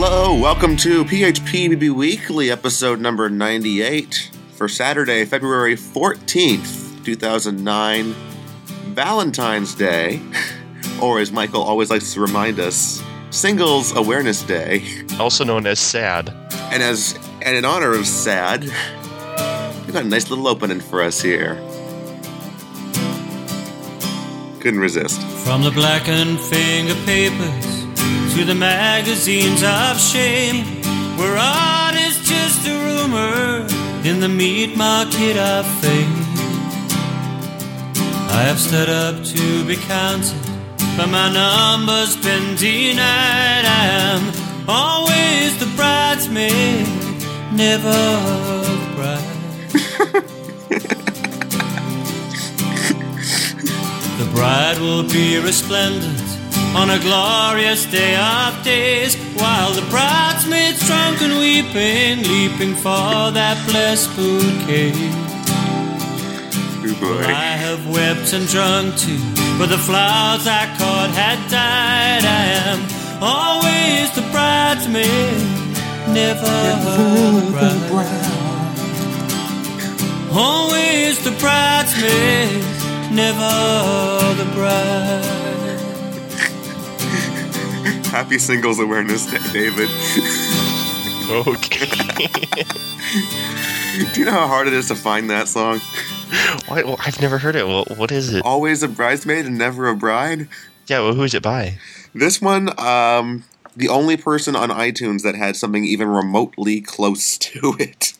Hello, welcome to PHPBB Weekly, episode number 98, for Saturday, February 14th, 2009, Valentine's Day, or as Michael always likes to remind us, Singles Awareness Day. Also known as SAD. And in honor of SAD, we've got a nice little opening for us here. Couldn't resist. From the blackened finger papers to the magazines of shame, where art is just a rumor in the meat market of fame. I have stood up to be counted, but my number's been denied. I am always the bridesmaid, never the bride. The bride will be resplendent on a glorious day of days, while the bridesmaids drunk and weeping, leaping for that blessed bouquet. Boy. I have wept and drunk too, but the flowers I caught had died. I am always the bridesmaid, never the bride. Always the bridesmaid, never the bride. Happy Singles Awareness Day, David. Okay. Do you know how hard it is to find that song? What? Well, I've never heard it. Well, what is it? Always a bridesmaid and never a bride? Yeah, well, who is it by? This one, the only person on iTunes that had something even remotely close to it.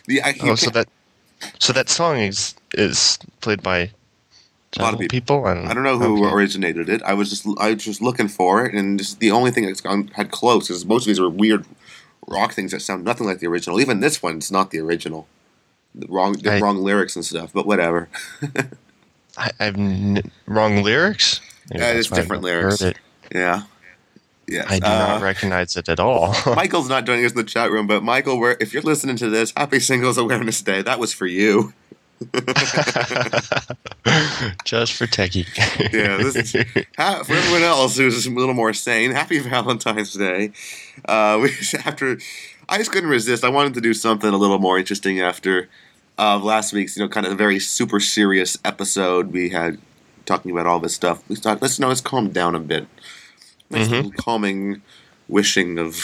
So that song is played by a lot of people. I don't know who originated it. I was just looking for it, and just the only thing that's had close is most of these are weird rock things that sound nothing like the original. Even this one's not the original. Wrong lyrics and stuff, but whatever. I've wrong lyrics. It's different lyrics. Heard it. Yeah. Yes. I do not recognize it at all. Michael's not joining us in the chat room, but Michael, if you're listening to this, Happy Singles Awareness Day. That was for you. Just for Techie. Yeah, for everyone else who's a little more sane, happy Valentine's Day. I just couldn't resist. I wanted to do something a little more interesting after last week's, kind of a very super serious episode we had talking about all this stuff. We thought, let's calm down a bit. Nice little calming wishing of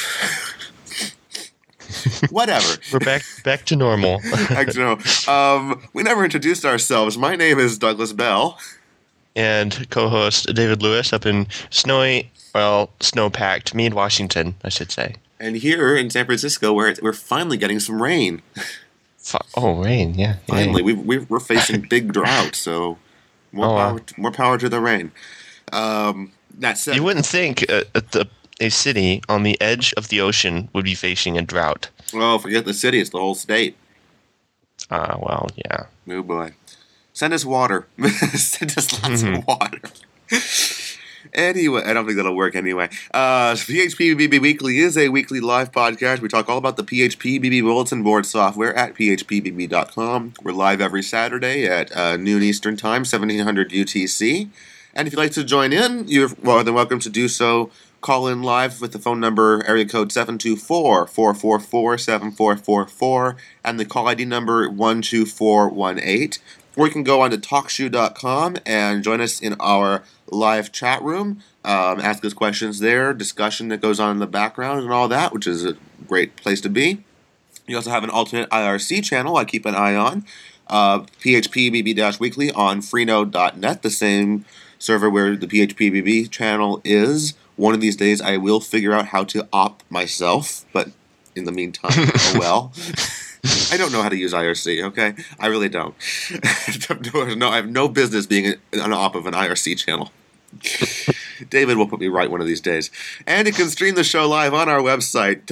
whatever. We're back to normal. We never introduced ourselves. My name is Douglas Bell. And co-host David Lewis up in snow-packed Meade, Washington, I should say. And here in San Francisco, we're finally getting some rain. Rain, yeah. Finally, we're facing big drought, so more power to the rain. That said, you wouldn't think a city on the edge of the ocean would be facing a drought. Well, forget the city; it's the whole state. Well, yeah. Oh boy, send us water. Send us lots of water. Anyway, I don't think that'll work anyway. PHPBB Weekly is a weekly live podcast. We talk all about the PHPBB bulletin board software at phpbb.com. We're live every Saturday at noon Eastern Time, 1700 UTC. And if you'd like to join in, you're more than welcome to do so. Call in live with the phone number, area code 724-444-7444, and the call ID number 12418. Or you can go on to TalkShoe.com and join us in our live chat room. Ask us questions there, discussion that goes on in the background and all that, which is a great place to be. You also have an alternate IRC channel I keep an eye on, PHPBB-Weekly on Freenode.net, the same server where the PHPBB channel is. One of these days I will figure out how to opt myself, but in the meantime, oh well. I don't know how to use IRC, okay? I really don't. I have no business being an op of an IRC channel. David will put me right one of these days. And you can stream the show live on our website,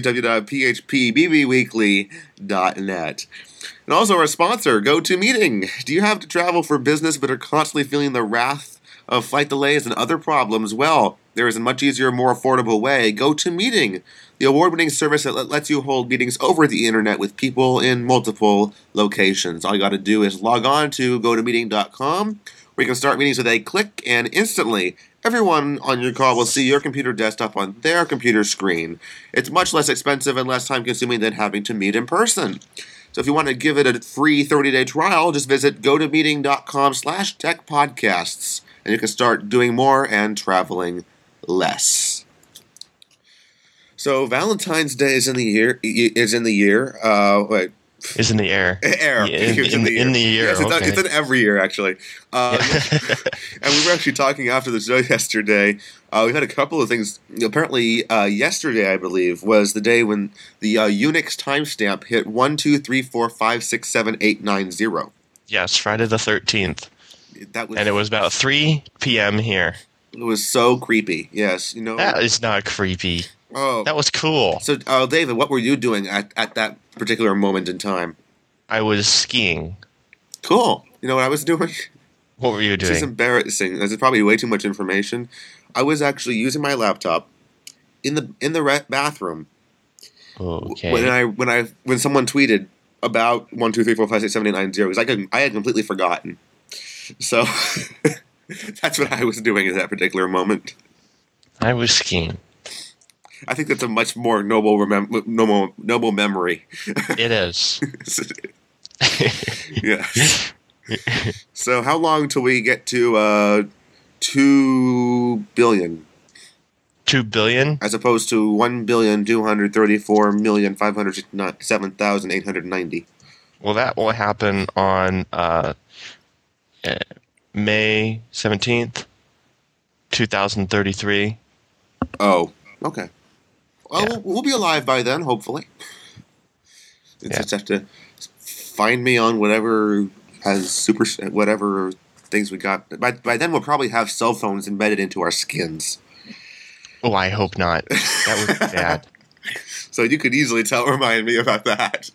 www.phpbbweekly.net. And also our sponsor, GoToMeeting. Do you have to travel for business but are constantly feeling the wrath of flight delays and other problems? Well, there is a much easier, more affordable way. GoToMeeting, the award-winning service that lets you hold meetings over the internet with people in multiple locations. All you got to do is log on to gotomeeting.com, where you can start meetings with a click and instantly everyone on your call will see your computer desktop on their computer screen. It's much less expensive and less time-consuming than having to meet in person. So if you want to give it a free 30-day trial, just visit gotomeeting.com/techpodcasts, and you can start doing more and traveling less. So Valentine's Day is in the year. Is in the air. Yeah, in the year. Yes, it's in every year, actually. And we were actually talking after the show yesterday. We had a couple of things. Apparently, yesterday, I believe, was the day when the Unix timestamp hit 12345678990. Yes, Friday the 13th. And it was about 3 p.m. here. It was so creepy. Yes, That is not creepy. Oh, that was cool. So, David, what were you doing at that particular moment in time? I was skiing. Cool. You know what I was doing? What were you doing? This is embarrassing. This is probably way too much information. I was actually using my laptop in the bathroom. Okay. When someone tweeted about 12345678990, because I had completely forgotten. So that's what I was doing at that particular moment. I was skiing. I think that's a much more noble memory. It is. Yeah. So how long till we get to 2 billion? 2 billion? As opposed to 1,234,507,890. Well, that will happen on May 17th, 2033. Oh, okay. Well, Yeah. we'll be alive by then, hopefully. Just have to find me on whatever whatever things we got. By then, we'll probably have cell phones embedded into our skins. Oh, I hope not. That would be bad. So you could easily remind me about that.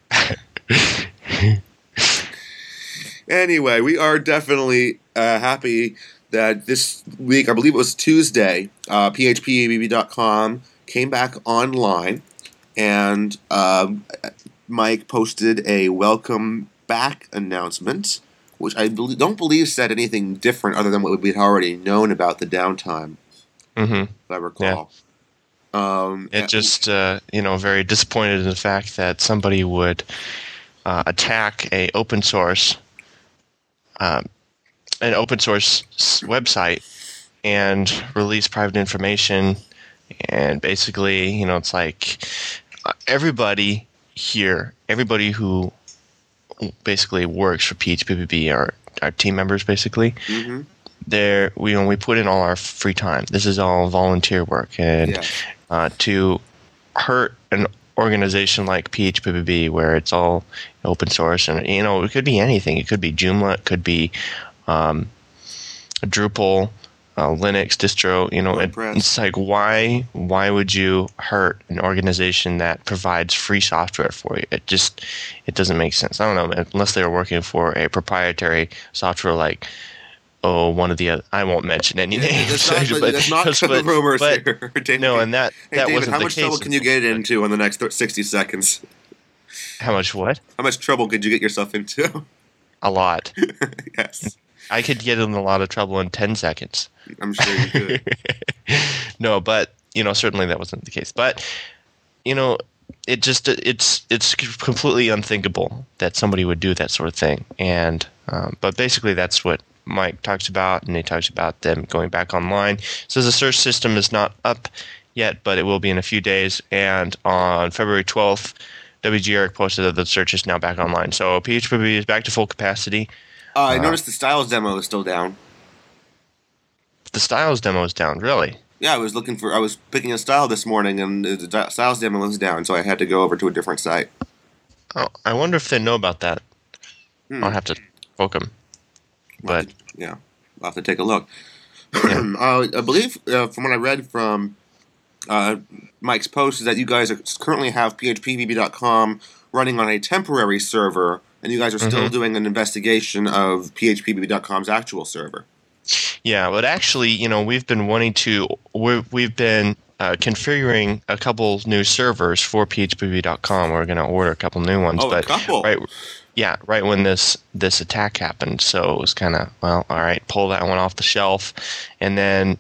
Anyway, we are definitely happy that this week, I believe it was Tuesday, phpbb.com came back online, and Mike posted a welcome back announcement, which I don't believe said anything different other than what we'd already known about the downtime, if I recall. Yeah. Very disappointed in the fact that somebody would attack an open source website and release private information. And basically, it's like everybody who basically works for PHPBB are our team members, basically. Mm-hmm. We put in all our free time. This is all volunteer work, and to hurt an organization like PHPBB, where it's all open source, and it could be anything. It could be Joomla, it could be Drupal. Linux distro, it's like why would you hurt an organization that provides free software for you? It doesn't make sense. I don't know, unless they were working for a proprietary software like one of the other. I won't mention any names. That's not the rumors here. David, no, and that David, wasn't how much trouble can you get into in the next 60 seconds? How much what? How much trouble could you get yourself into? A lot. Yes. I could get in a lot of trouble in 10 seconds. I'm sure you could. No, but certainly that wasn't the case. But it's completely unthinkable that somebody would do that sort of thing. And but basically that's what Mike talks about, and he talks about them going back online. Says the search system is not up yet, but it will be in a few days. And on February 12th, WG Eric posted that the search is now back online. So PHPBB is back to full capacity. I noticed the Styles demo is still down. The Styles demo is down, really? Yeah, I was picking a style this morning, and the Styles demo was down, so I had to go over to a different site. Oh, I wonder if they know about that. I'll have to poke them. But yeah, I'll have to take a look. Yeah. I believe from what I read from Mike's post is that you guys currently have phpbb.com running on a temporary server, and you guys are still doing an investigation of phpbb.com's actual server. Yeah, but actually, we've been configuring a couple new servers for phpbb.com. We're going to order a couple new ones. Oh, a couple? Right, Yeah, right when this attack happened. So it was kind of, well, all right, pull that one off the shelf. And then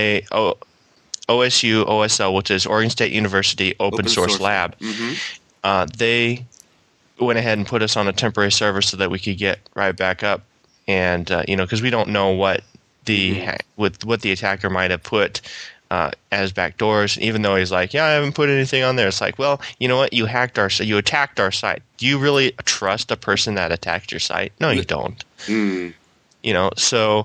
OSU, OSL, which is Oregon State University Open Source Lab, they went ahead and put us on a temporary server so that we could get right back up. And, because we don't know what what the attacker might have put as backdoors, even though he's like, yeah, I haven't put anything on there. It's like, well, you know what? You attacked our site. Do you really trust a person that attacked your site? No, you don't. So,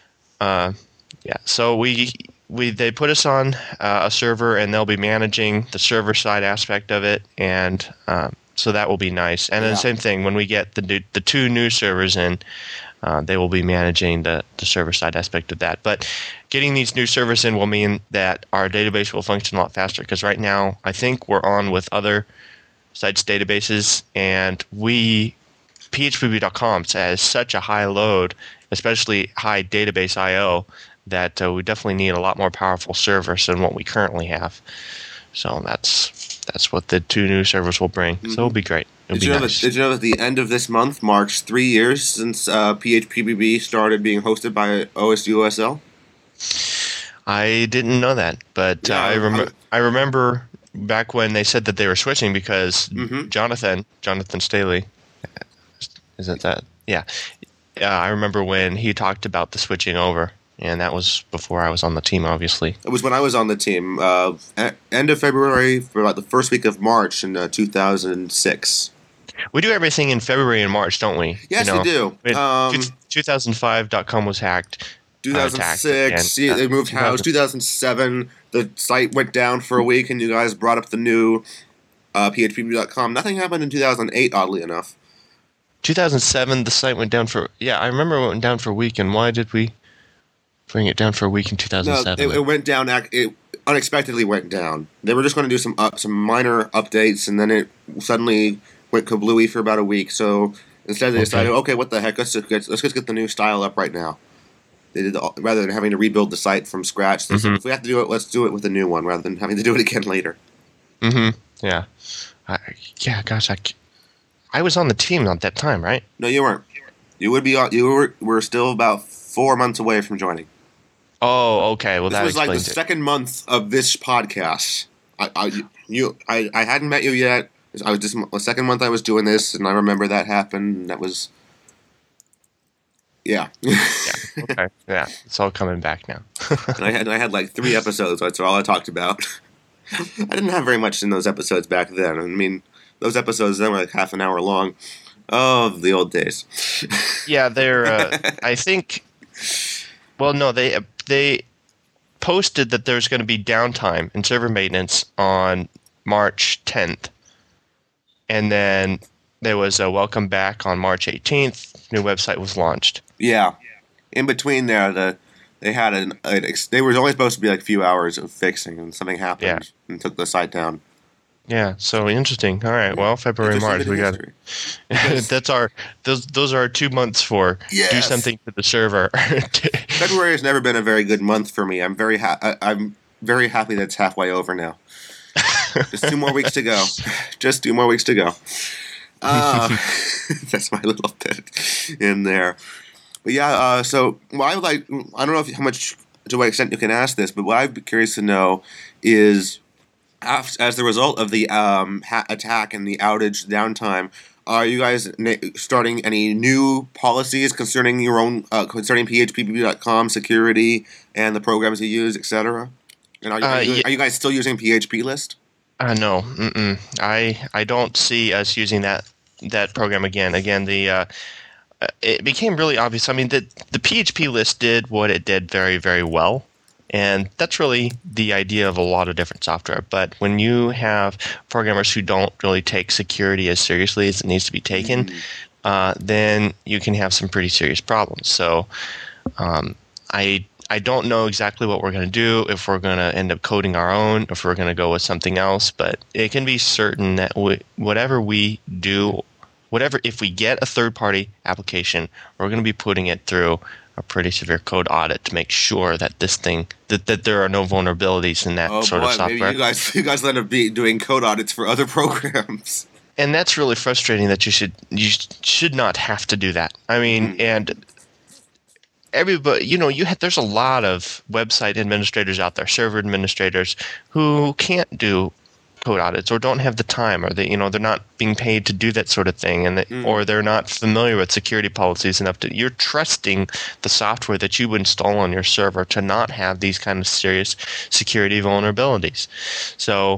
so they put us on a server, and they'll be managing the server side aspect of it, and so that will be nice. And then the same thing when we get the two new servers in. They will be managing the server side aspect of that. But getting these new servers in will mean that our database will function a lot faster, because right now I think we're on with other sites' databases, and phpb.com has such a high load, especially high database I/O, that we definitely need a lot more powerful servers than what we currently have. So that's what the two new servers will bring. So it'll be great. Did you know that at the end of this month marks 3 years since PHPBB started being hosted by OSU OSL? I didn't know that, but I remember back when they said that they were switching, because Jonathan Staley, isn't that? Yeah. I remember when he talked about the switching over. And that was before I was on the team, obviously. It was when I was on the team, end of February for about the first week of March in 2006. We do everything in February and March, don't we? Yes, we do. 2005.com was hacked. 2006, they moved house. 2007, the site went down for a week, and you guys brought up the new phpb.com. Nothing happened in 2008, oddly enough. 2007, the site went down for... Yeah, I remember it went down for a week, and why did we bring it down for a week in 2007? No, it went down. It unexpectedly went down. They were just going to do some minor updates, and then it suddenly went kablooey for about a week. So instead, they decided, okay, what the heck? Let's just get the new style up right now. They did rather than having to rebuild the site from scratch. They said, if we have to do it, let's do it with a new one rather than having to do it again later. Yeah. Gosh, I was on the team at that time, right? No, you weren't. You would be. You were still about 4 months away from joining. Oh, okay. Well, this was like the second month of this podcast. I hadn't met you yet. I was just the second month I was doing this, and I remember that happened. And that was, yeah. Okay. Yeah, it's all coming back now. And I had like 3 episodes. That's all I talked about. I didn't have very much in those episodes back then. I mean, those episodes then were like half an hour long. Oh, the old days. Yeah, they're. I think. Well, no, they posted that there's going to be downtime in server maintenance on March 10th, and then there was a welcome back on March 18th. New website was launched. Yeah, in between there, they had they were only supposed to be like a few hours of fixing, and something happened and took the site down. Yeah, so interesting. All right, well, February, March, we got it. Those are our 2 months for do something to the server. February has never been a very good month for me. I'm very happy that it's halfway over now. Just 2 more weeks to go. Just 2 more weeks to go. That's my little bit in there. But yeah, so I don't know how much to what extent you can ask this, but what I'd be curious to know is, as the result of the attack and the outage downtime, are you guys starting any new policies concerning your own concerning phpb.com security and the programs you use, etc.? And are you guys still using PHP List? No, I don't see us using that program again. Again, it became really obvious. I mean, the PHP List did what it did very, very well. And that's really the idea of a lot of different software. But when you have programmers who don't really take security as seriously as it needs to be taken, then you can have some pretty serious problems. So I don't know exactly what we're going to do, if we're going to end up coding our own, if we're going to go with something else. But it can be certain that whatever we do, if we get a third-party application, we're going to be putting it through a pretty severe code audit to make sure that that there are no vulnerabilities in that sort of software. Maybe you guys end up doing code audits for other programs. and that's really frustrating that you should not have to do that. I mean, and everybody, there's a lot of website administrators out there, server administrators, who can't do code audits or don't have the time, or they're not being paid to do that sort of thing, and or they're not familiar with security policies enough to. You're trusting the software that you install on your server to not have these kind of serious security vulnerabilities. So,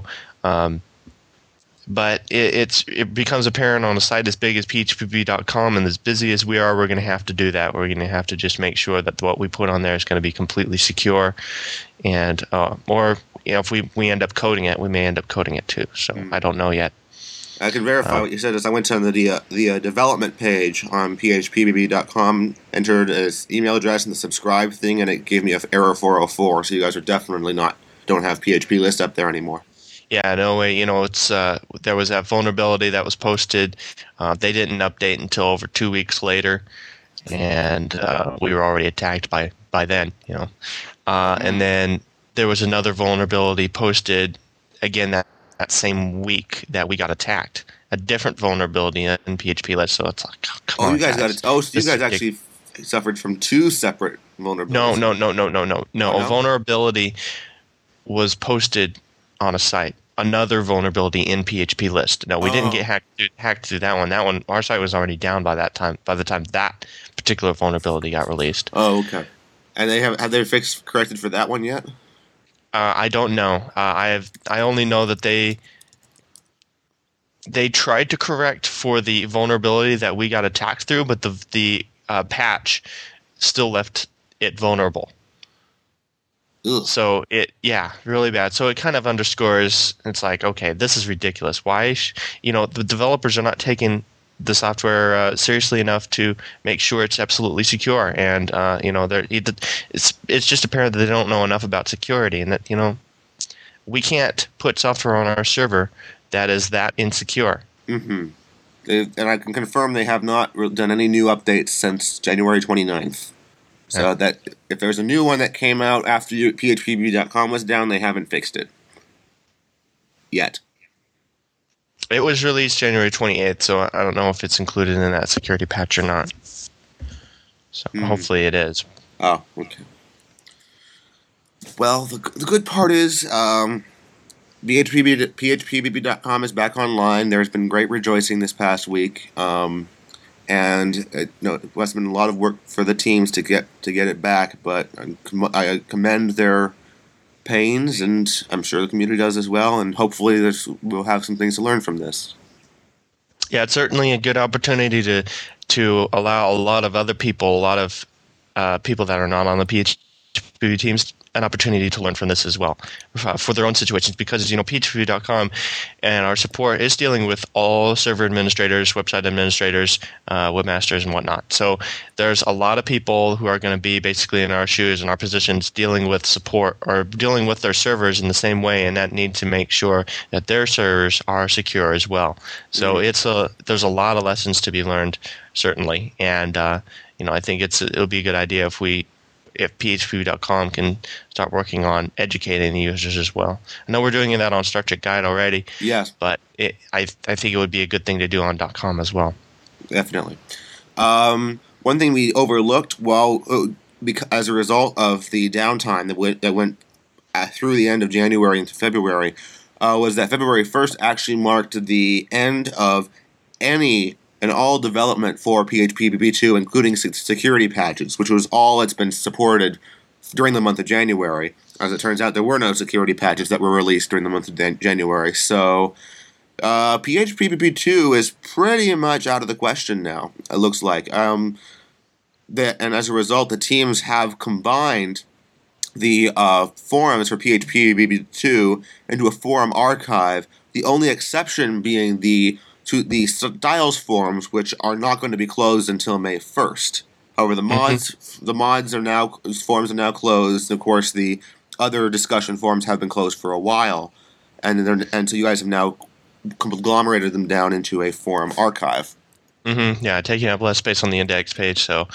but it becomes apparent on a site as big as phpb.com, and as busy as we are, we're going to have to do that. We're going to have to just make sure that what we put on there is going to be completely secure, and or if we end up coding it, we may end up coding it too. So I don't know yet. I can verify what you said. As I went on the development page on phpbb.com, entered his email address and the subscribe thing, and it gave me an error 404. So you guys are definitely don't have PHP list up there anymore. Yeah, no way. It's there was that vulnerability that was posted. They didn't update until over 2 weeks later, and we were already attacked by then. And then there was another vulnerability posted again that same week that we got attacked. A different vulnerability in PHP list. So it's like, come on, you guys got it. Oh, so you guys actually suffered from two separate vulnerabilities. No. A vulnerability was posted on a site. Another vulnerability in PHP list. No, we didn't get hacked through that one. That one, our site was already down by that time. By the time that particular vulnerability got released. Oh, okay. And have they corrected for that one yet? I don't know. I only know that they tried to correct for the vulnerability that we got attacked through, but the patch still left it vulnerable. Ugh. So really bad. So it kind of underscores, it's like, okay, this is ridiculous. Why, the developers are not taking the software seriously enough to make sure it's absolutely secure, and it's just apparent that they don't know enough about security, and that we can't put software on our server that is that insecure. Mm-hmm. And I can confirm they have not done any new updates since January 29th. So that if there's a new one that came out after phpb.com was down, they haven't fixed it yet. It was released January 28th, so I don't know if it's included in that security patch or not. So hopefully it is. Oh, okay. Well, the good part is phpbb.com is back online. There's been great rejoicing this past week. And it must have been a lot of work for the teams to get it back, but I commend their pains, and I'm sure the community does as well, and hopefully we'll have some things to learn from this. Yeah, it's certainly a good opportunity to allow a lot of other people, people that are not on the PHP teams, an opportunity to learn from this as well for their own situations, because phpb.com and our support is dealing with all server administrators, website administrators, webmasters, and whatnot. So there's a lot of people who are going to be basically in our shoes and our positions dealing with support or dealing with their servers in the same way, and that need to make sure that their servers are secure as well. So there's a lot of lessons to be learned, certainly, and I think it'll be a good idea if phpb.com can start working on educating the users as well. I know we're doing that on Star Trek Guide already. Yes. But I think it would be a good thing to do on .com as well. Definitely. One thing we overlooked, as a result of the downtime that went through the end of January into February, was that February 1st actually marked the end of any and all development for PHP-BB2, including security patches, which was all that's been supported during the month of January. As it turns out, there were no security patches that were released during the month of January. So PHP-BB2 is pretty much out of the question now, it looks like. And as a result, the teams have combined the forums for PHP-BB2 into a forum archive, the only exception being the styles forums, which are not going to be closed until May 1st. However, forums are now closed. Of course, the other discussion forums have been closed for a while, and so you guys have now conglomerated them down into a forum archive. Mm-hmm. Yeah, taking up less space on the index page. So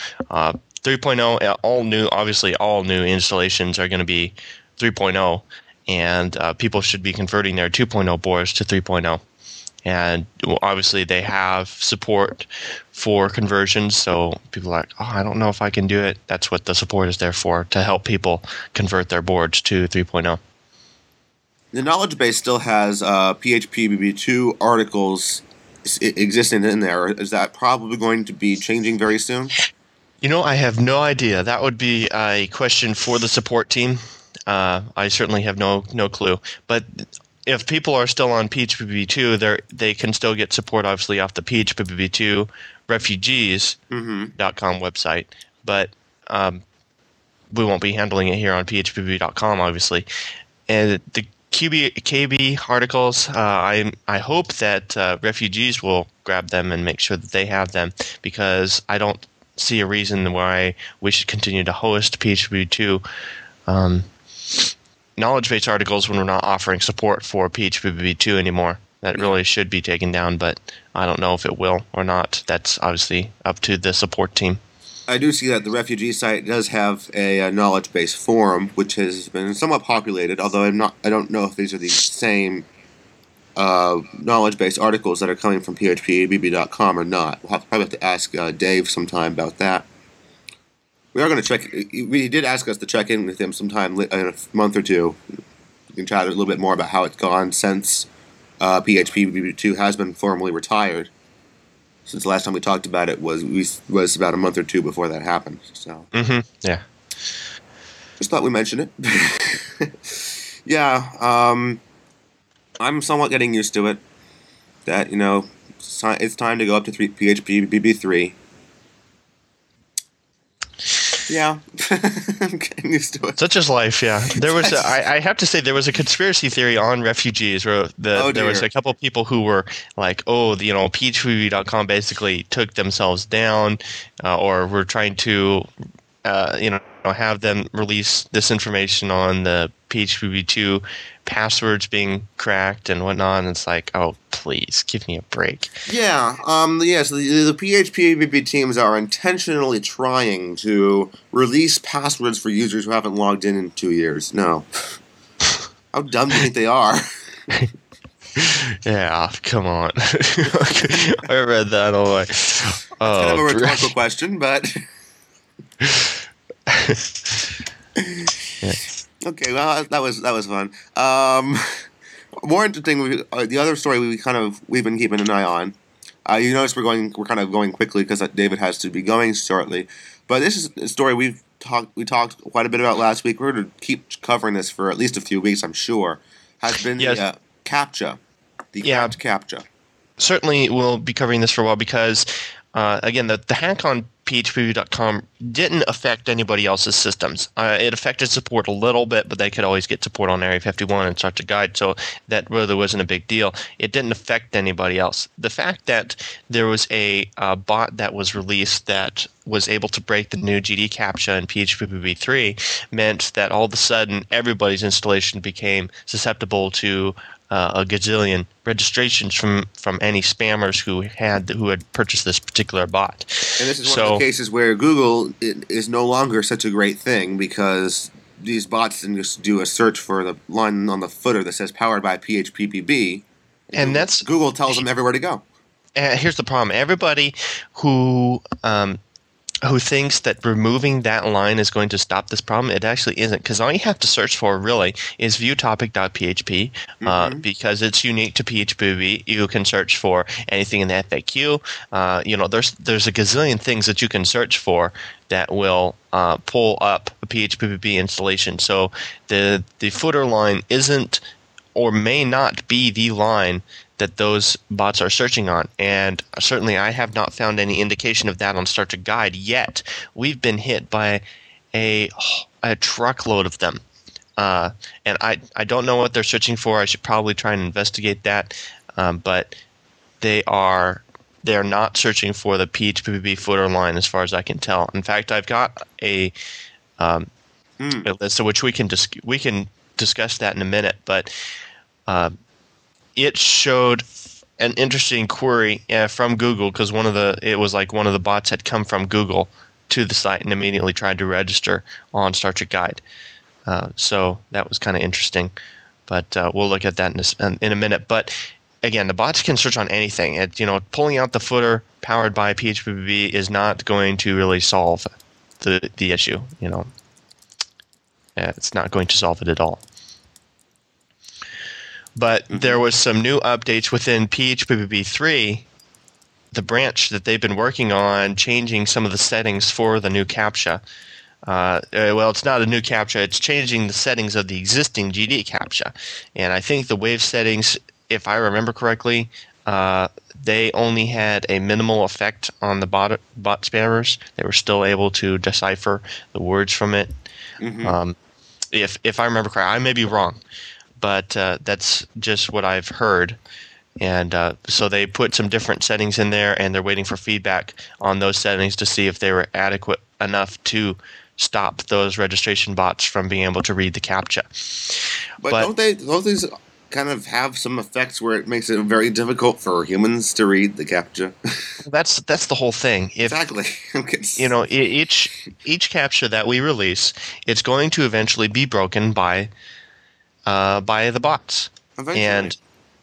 3.0, obviously all new installations are going to be 3.0, and people should be converting their 2.0 boards to 3.0. And obviously they have support for conversions, so people are like, oh, I don't know if I can do it. That's what the support is there for, to help people convert their boards to 3.0. The knowledge base still has PHP BB2 articles existing in there. Is that probably going to be changing very soon? I have no idea. That would be a question for the support team. I certainly have no clue. But if people are still on PHP 2, they can still get support, obviously, off the PHP 2 refugees.com website. But we won't be handling it here on php.com, obviously. And the KB articles, I hope that refugees will grab them and make sure that they have them, because I don't see a reason why we should continue to host PHP 2 knowledge base articles when we're not offering support for PHP 2 anymore. That really should be taken down, but I don't know if it will or not. That's obviously up to the support team. I do see that the refugee site does have a knowledge base forum, which has been somewhat populated. Although I don't know if these are the same knowledge base articles that are coming from phpbb.com or not. We'll probably have to ask Dave sometime about that. We are going to check. He did ask us to check in with him sometime in a month or two. We can chat a little bit more about how it's gone since PHP 2 has been formally retired. Since the last time we talked about it was about a month or two before that happened. So yeah, just thought we mentioned it. Yeah, I'm somewhat getting used to it. That it's time to go up to PHP BB3. Yeah, I'm getting used to it. Such is life, yeah. There was, I have to say, there was a conspiracy theory on refugees where there was a couple of people who were like, PHP.com basically took themselves down, or were trying to, have them release this information on the PHP 2 passwords being cracked and whatnot. And it's like, oh, please give me a break. Yeah. So the PHP BB teams are intentionally trying to release passwords for users who haven't logged in 2 years. No. How dumb do you think they are? Yeah, come on. I read that all the way. It's kind of a rhetorical question, but... Yeah. Okay, well, that was fun. More interesting, the other story we've been keeping an eye on. You notice we're kind of going quickly because David has to be going shortly. But this is a story we talked quite a bit about last week. We're going to keep covering this for at least a few weeks, I'm sure. Has been the CAPTCHA, cracked CAPTCHA. Certainly, we'll be covering this for a while because, again, the hack on php.com didn't affect anybody else's systems. It affected support a little bit, but they could always get support on Area 51 and start to guide, so that really wasn't a big deal. It didn't affect anybody else. The fact that there was a bot that was released that was able to break the new GD CAPTCHA in PHP 3 meant that all of a sudden everybody's installation became susceptible to a gazillion registrations from any spammers who had purchased this particular bot. And this is one of the cases where Google is no longer such a great thing because these bots can just do a search for the line on the footer that says powered by PHPBB. And that's Google tells them everywhere to go. Here's the problem. Everybody who thinks that removing that line is going to stop this problem, it actually isn't, because all you have to search for really is viewtopic.php because it's unique to PHP. You can search for anything in the FAQ. There's a gazillion things that you can search for that will pull up a PHP installation. So the footer line isn't or may not be the line that those bots are searching on. And certainly I have not found any indication of that on Start to Guide yet. We've been hit by a truckload of them. And I don't know what they're searching for. I should probably try and investigate that. But they're not searching for the PHP footer line as far as I can tell. In fact, I've got a list of which we can discuss that in a minute, but it showed an interesting query from Google because it was like one of the bots had come from Google to the site and immediately tried to register on Star Trek Guide. So that was kind of interesting, but we'll look at that in a minute. But again, the bots can search on anything. Pulling out the footer powered by PHPBB is not going to really solve the issue. It's not going to solve it at all. But there was some new updates within PHPBB 3, the branch that they've been working on, changing some of the settings for the new CAPTCHA. Well, it's not a new CAPTCHA. It's changing the settings of the existing GD CAPTCHA. And I think the wave settings, if I remember correctly, they only had a minimal effect on the bot spammers. They were still able to decipher the words from it. Mm-hmm. If I remember correctly, I may be wrong, but that's just what I've heard. And so they put some different settings in there, and they're waiting for feedback on those settings to see if they were adequate enough to stop those registration bots from being able to read the CAPTCHA. But don't these kind of have some effects where it makes it very difficult for humans to read the CAPTCHA? That's the whole thing. Exactly. Each CAPTCHA that we release, it's going to eventually be broken by the bots. Eventually.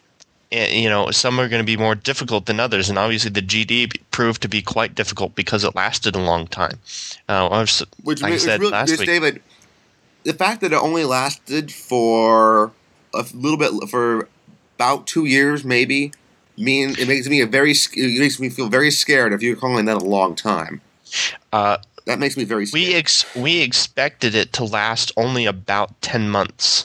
And some are going to be more difficult than others, and obviously the GD proved to be quite difficult because it lasted a long time. Which I said last week, David, the fact that it only lasted for a little bit, for about 2 years, maybe, it makes me feel very scared if you're calling that a long time. That makes me very scared. We expected it to last only about 10 months.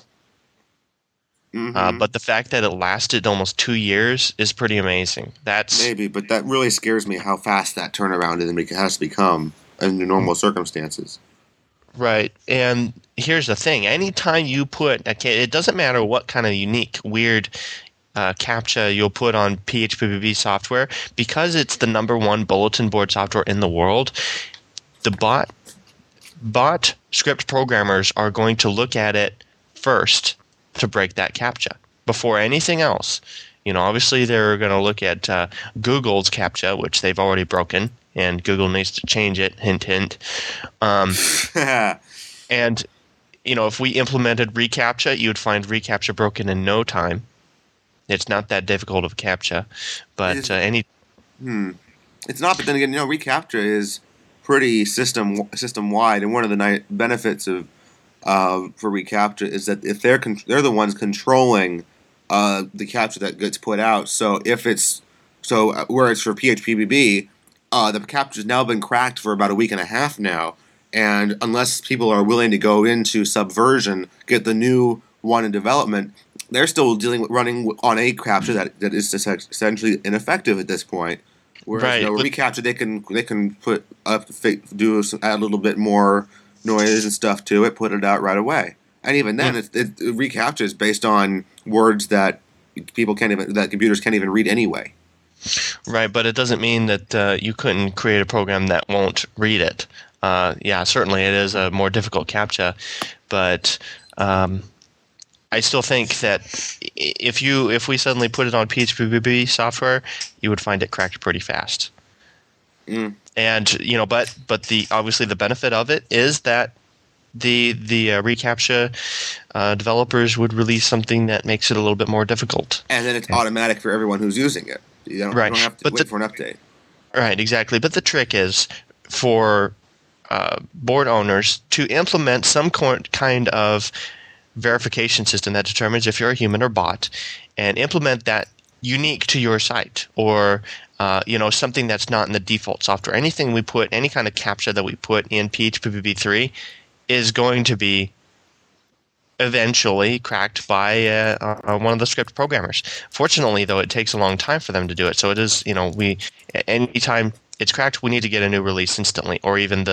Mm-hmm. But the fact that it lasted almost 2 years is pretty amazing. Maybe, but that really scares me how fast that turnaround has become under normal circumstances. Right, and here's the thing. Anytime you put it doesn't matter what kind of unique, weird CAPTCHA you'll put on PHPBB software, because it's the #1 bulletin board software in the world, the bot script programmers are going to look at it first to break that CAPTCHA before anything else. Obviously they're going to look at Google's CAPTCHA, which they've already broken, and Google needs to change it. Hint, hint. And if we implemented reCAPTCHA, you would find reCAPTCHA broken in no time. It's not that difficult of a CAPTCHA, but It's not. But then again, reCAPTCHA is pretty system wide, and one of the benefits of for reCAPTCHA is that if they're the ones controlling the CAPTCHA that gets put out. So whereas for PHPBB, the CAPTCHA has now been cracked for about a week and a half now, and unless people are willing to go into Subversion, get the new one in development, they're still running on a CAPTCHA that is essentially ineffective at this point. Whereas reCAPTCHA, they can put up add a little bit more noise and stuff to it, put it out right away. And even then, reCAPTCHA is based on words that computers can't even read anyway. Right, but it doesn't mean that you couldn't create a program that won't read it. Certainly it is a more difficult CAPTCHA, but I still think that if we suddenly put it on PHPBB software, you would find it cracked pretty fast. Mm. And but obviously the benefit of it is that the reCAPTCHA developers would release something that makes it a little bit more difficult. And then it's automatic for everyone who's using it. You don't have to wait for an update. Right, exactly. But the trick is for board owners to implement some kind of verification system that determines if you're a human or bot, and implement that unique to your site, or something that's not in the default software. Any kind of CAPTCHA that we put in PHPBB 3 is going to be eventually cracked by one of the script programmers. Fortunately, though, it takes a long time for them to do it. So it is, anytime it's cracked, we need to get a new release instantly, or even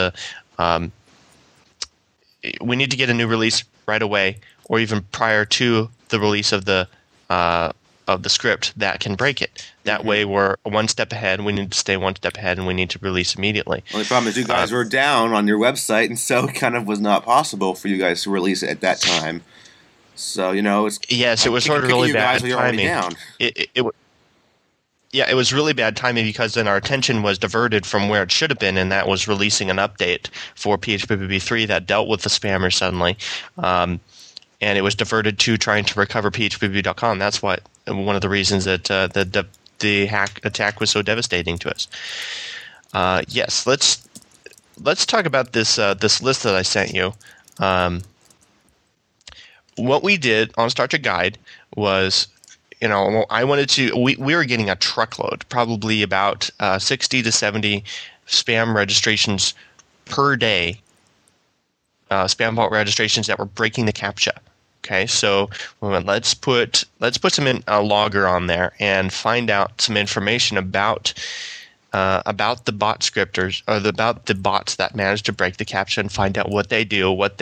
we need to get a new release right away, or even prior to the release of the script that can break it. That way we're one step ahead, we need to stay one step ahead, and we need to release immediately. Well, the problem is you guys were down on your website, and so it kind of was not possible for you guys to release it at that time. So, it was sort of really bad timing. It was really bad timing, because then our attention was diverted from where it should have been, and that was releasing an update for PHPBB 3 that dealt with the spammers suddenly. and it was diverted to trying to recover phpBB.com. That's what one of the reasons that the attack was so devastating to us. Yes, let's talk about this list that I sent you. What we did on Star Trek Guide was, I wanted to. We were getting a truckload, probably about 60 to 70 spam registrations per day. Spam vault registrations that were breaking the CAPTCHA. Okay, so we went, let's put some a logger on there and find out some information about the bot scripters, or about the bots that managed to break the CAPTCHA, and find out what they do, what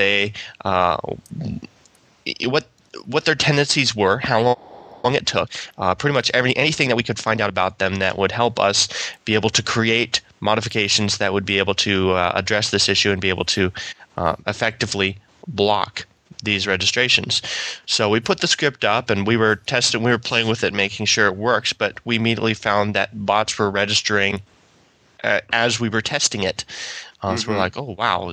their tendencies were, how long it took, pretty much anything that we could find out about them that would help us be able to create modifications that would be able to address this issue and be able to effectively block these registrations. So we put the script up and we were playing with it, making sure it works, but we immediately found that bots were registering as we were testing it. So we're like, oh wow,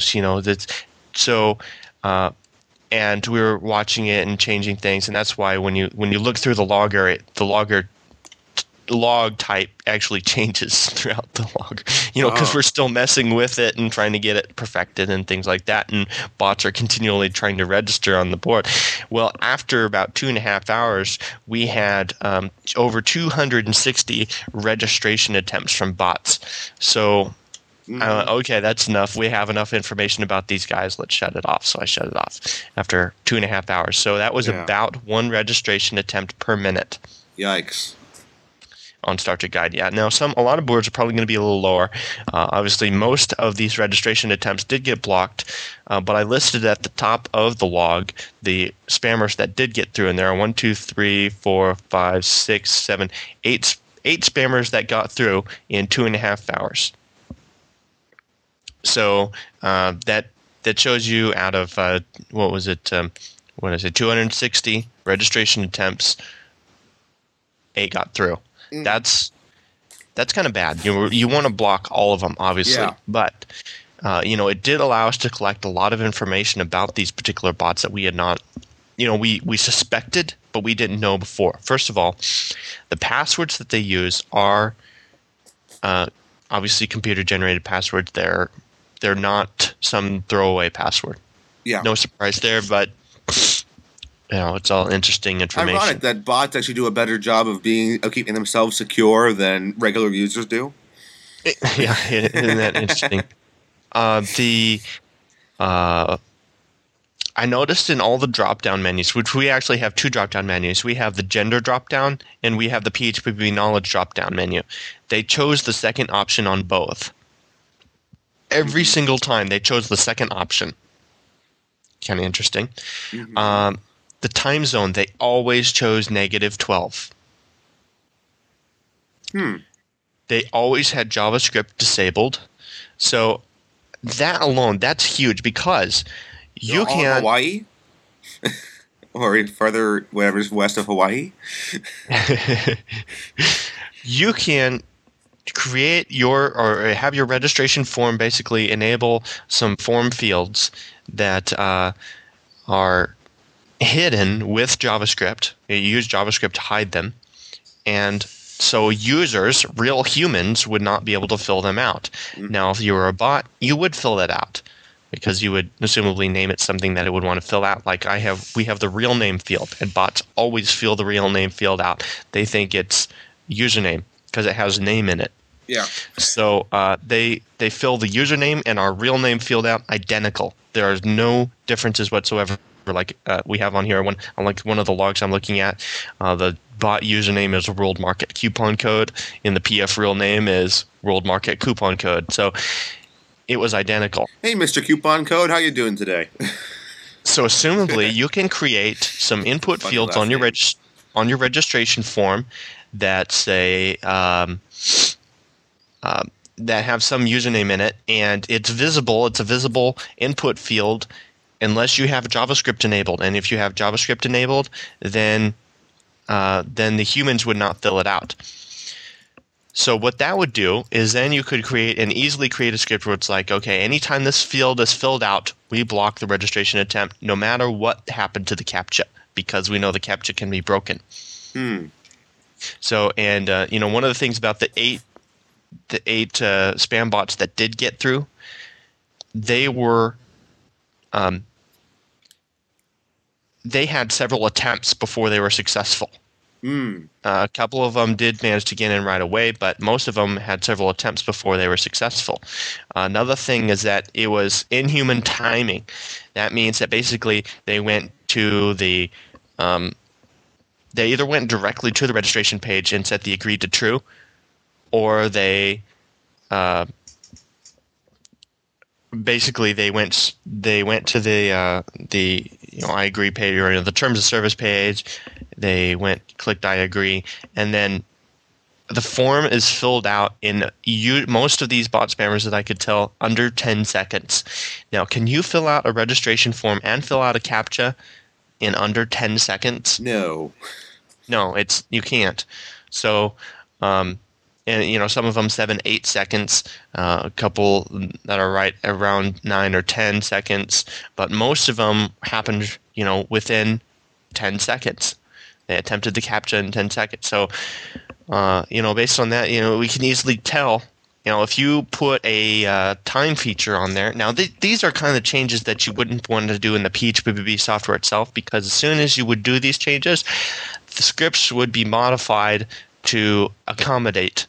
and we were watching it and changing things, and that's why when you look through the logger, the log type actually changes throughout the log, because we're still messing with it and trying to get it perfected and things like that, and bots are continually trying to register on the board. Well, after about 2.5 hours, we had over 260 registration attempts from bots. So okay, that's enough. We have enough information about these guys. Let's shut it off. So I shut it off after 2.5 hours. So that was about one registration attempt per minute. Yikes. On Star Trek Guide, yeah. Now, a lot of boards are probably going to be a little lower. Obviously, most of these registration attempts did get blocked, but I listed at the top of the log the spammers that did get through, and there are 1, 2, 3, 4, 5, 6, 7, 8 spammers that got through in 2.5 hours. So that shows you out of 260 registration attempts, 8 got through. That's kind of bad. You want to block all of them, obviously, but it did allow us to collect a lot of information about these particular bots that we had not, we suspected, but we didn't know before. First of all, the passwords that they use are obviously computer-generated passwords. They're not some throwaway password. Yeah, no surprise there, but. It's all interesting information. Ironic that bots actually do a better job of keeping themselves secure than regular users do. Yeah, isn't that interesting? I noticed in all the drop-down menus, which we actually have 2 drop-down menus. We have the gender drop-down and we have the PHPBB knowledge drop-down menu. They chose the second option on both. Every single time they chose the second option. Kind of interesting. The time zone, they always chose -12. They always had JavaScript disabled. So that alone, that's huge, because you can... Hawaii? Or further, whatever's west of Hawaii? You can create or have your registration form basically enable some form fields that are hidden with JavaScript. You use JavaScript to hide them, and so users, real humans, would not be able to fill them out. Now, if you were a bot, you would fill that out, because you would assumably name it something that it would want to fill out. Like we have the real name field, and bots always fill the real name field out. They think it's username because it has name in it. Yeah. So they fill the username and our real name field out identical. There are no differences whatsoever. Like we have on here, on one of the logs I'm looking at, the bot username is World Market Coupon Code, and the PF real name is World Market Coupon Code. So it was identical. Hey, Mr. Coupon Code, how you doing today? So assumably, you can create some input fields on your registration form that say that have some username in it, and it's visible. It's a visible input field unless you have JavaScript enabled. And if you have JavaScript enabled, then the humans would not fill it out. So what that would do is then you could easily create a script where it's like, okay, anytime this field is filled out, we block the registration attempt no matter what happened to the CAPTCHA, because we know the CAPTCHA can be broken. So, and one of the things about the eight spam bots that did get through, they were they had several attempts before they were successful. A couple of them did manage to get in right away, but most of them had several attempts before they were successful. Another thing is that it was inhuman timing. That means that basically they went to the they either went directly to the registration page and set the agreed to true, or they basically they went to the I agree page, or the terms of service page. They clicked I agree, and then the form is filled out in most of these bot spammers that I could tell under 10 seconds. Now, can you fill out a registration form and fill out a CAPTCHA in under 10 seconds? No, you can't. So, and some of them 7-8 seconds, a couple that are right around 9 or 10 seconds, but most of them happened within 10 seconds. They attempted the CAPTCHA in 10 seconds. So, based on that, we can easily tell, if you put a time feature on there. Now, these are kind of changes that you wouldn't want to do in the PHPBB software itself, because as soon as you would do these changes, the scripts would be modified to accommodate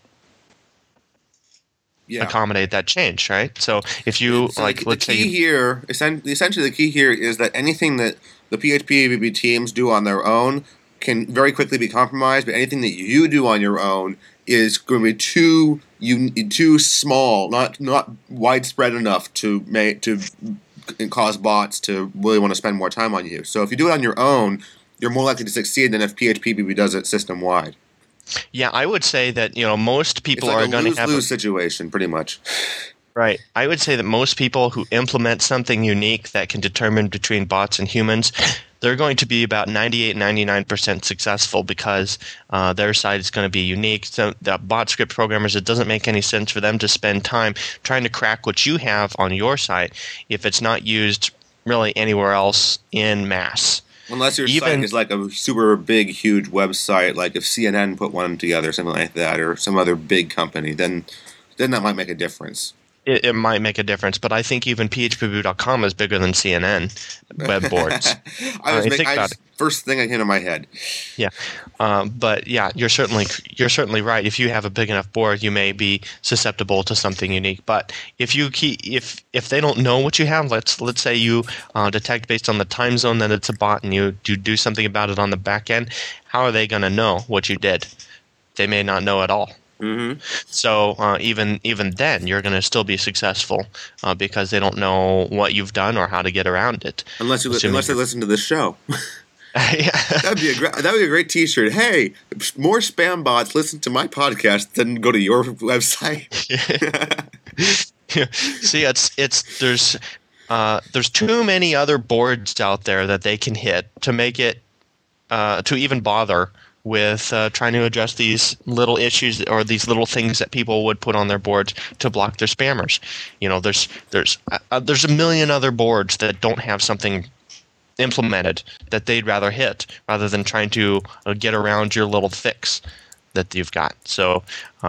that change, right? So if you essentially the key here is that anything that the PHPBB teams do on their own can very quickly be compromised, but anything that you do on your own is going to be too small, not widespread enough to cause bots to really want to spend more time on you. So if you do it on your own, you're more likely to succeed than if PHPBB does it system wide. Yeah, I would say that most people are going to have a situation, pretty much. Right. I would say that most people who implement something unique that can determine between bots and humans, they're going to be about 98-99% successful, because their side is going to be unique. So the bot script programmers, it doesn't make any sense for them to spend time trying to crack what you have on your site if it's not used really anywhere else in mass. Unless your site is like a super big, huge website, like if CNN put one together, something like that, or some other big company, then that might make a difference. It might make a difference, but I think even phpboo.com is bigger than CNN web boards. First thing that came to my head. Yeah, but yeah, you're certainly right. If you have a big enough board, you may be susceptible to something unique. But if they don't know what you have, let's say you detect based on the time zone that it's a bot, and you do something about it on the back end, how are they going to know what you did? They may not know at all. Mm-hmm. So even then, you're going to still be successful because they don't know what you've done or how to get around it. Unless they listen to this show. Yeah. That'd be a great T-shirt. Hey, more spam bots listen to my podcast than go to your website. See, there's too many other boards out there that they can hit to make it to even bother with trying to address these little issues or these little things that people would put on their boards to block their spammers. There's a million other boards that don't have something implemented that they'd rather hit rather than trying to get around your little fix that you've got. So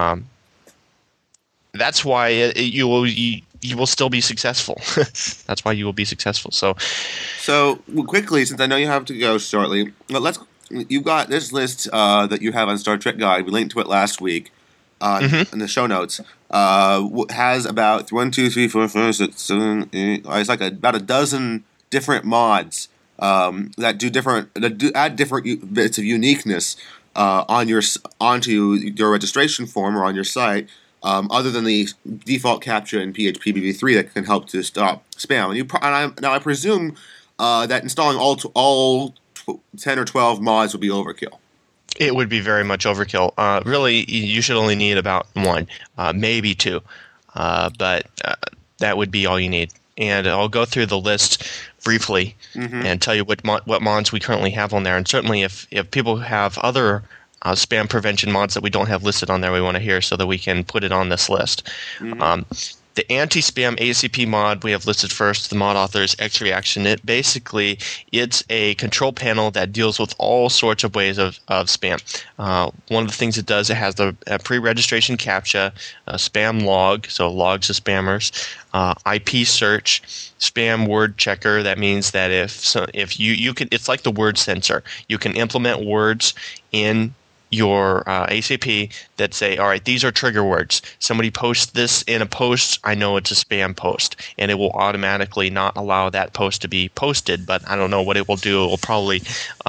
that's why you will still be successful. That's why you will be successful. So quickly, since I know you have to go shortly, you've got this list that you have on Star Trek Guide. We linked to it last week in the show notes. Has about 1, 2, 3, 4, 5, 6, 7, 8. It's like about a dozen different mods that add different bits of uniqueness onto your registration form or on your site. Other than the default CAPTCHA in PHPBB3 that can help to stop spam. I presume that installing all 10 or 12 mods would be overkill. It would be very much overkill. Really, you should only need about 1, maybe 2, but that would be all you need. And I'll go through the list briefly and tell you what mods we currently have on there. And certainly, if people have other spam prevention mods that we don't have listed on there we want to hear so that we can put it on this list. The anti-spam ACP mod we have listed first. The mod author is X-Reaction. It's a control panel that deals with all sorts of ways of spam. One of the things it does, it has the pre-registration CAPTCHA, spam log, so logs of spammers, IP search, spam word checker. That means that if you can, it's like the word sensor. You can implement words in your ACP that say, all right, these are trigger words. Somebody posts this in a post, I know it's a spam post, and it will automatically not allow that post to be posted. But I don't know what it will do. It will probably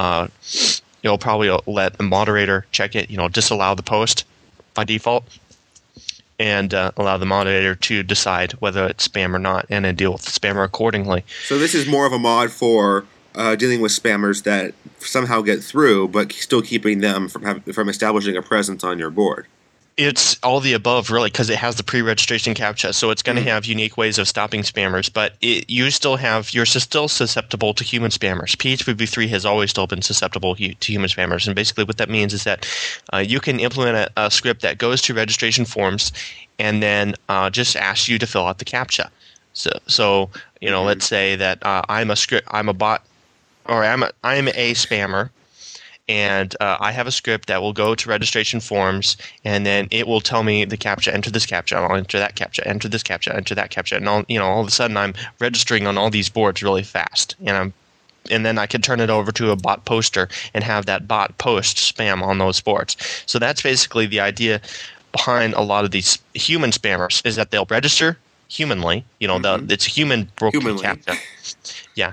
let the moderator check it, disallow the post by default, and allow the moderator to decide whether it's spam or not, and then deal with the spammer accordingly. So this is more of a mod for dealing with spammers that somehow get through, but still keeping them from establishing a presence on your board. It's all the above, really, because it has the pre-registration CAPTCHA, so it's going to have unique ways of stopping spammers. But you're still susceptible to human spammers. PHPv3 has always still been susceptible to human spammers, and basically what that means is that you can implement a script that goes to registration forms and then just asks you to fill out the CAPTCHA. So let's say that I'm a bot, or I'm a spammer, and I have a script that will go to registration forms, and then it will tell me the CAPTCHA, enter this CAPTCHA, I'll enter that CAPTCHA, enter this CAPTCHA, enter that CAPTCHA, and all of a sudden I'm registering on all these boards really fast, and then I can turn it over to a bot poster and have that bot post spam on those boards. So that's basically the idea behind a lot of these human spammers, is that they'll register humanly, it's human broken CAPTCHA. Yeah,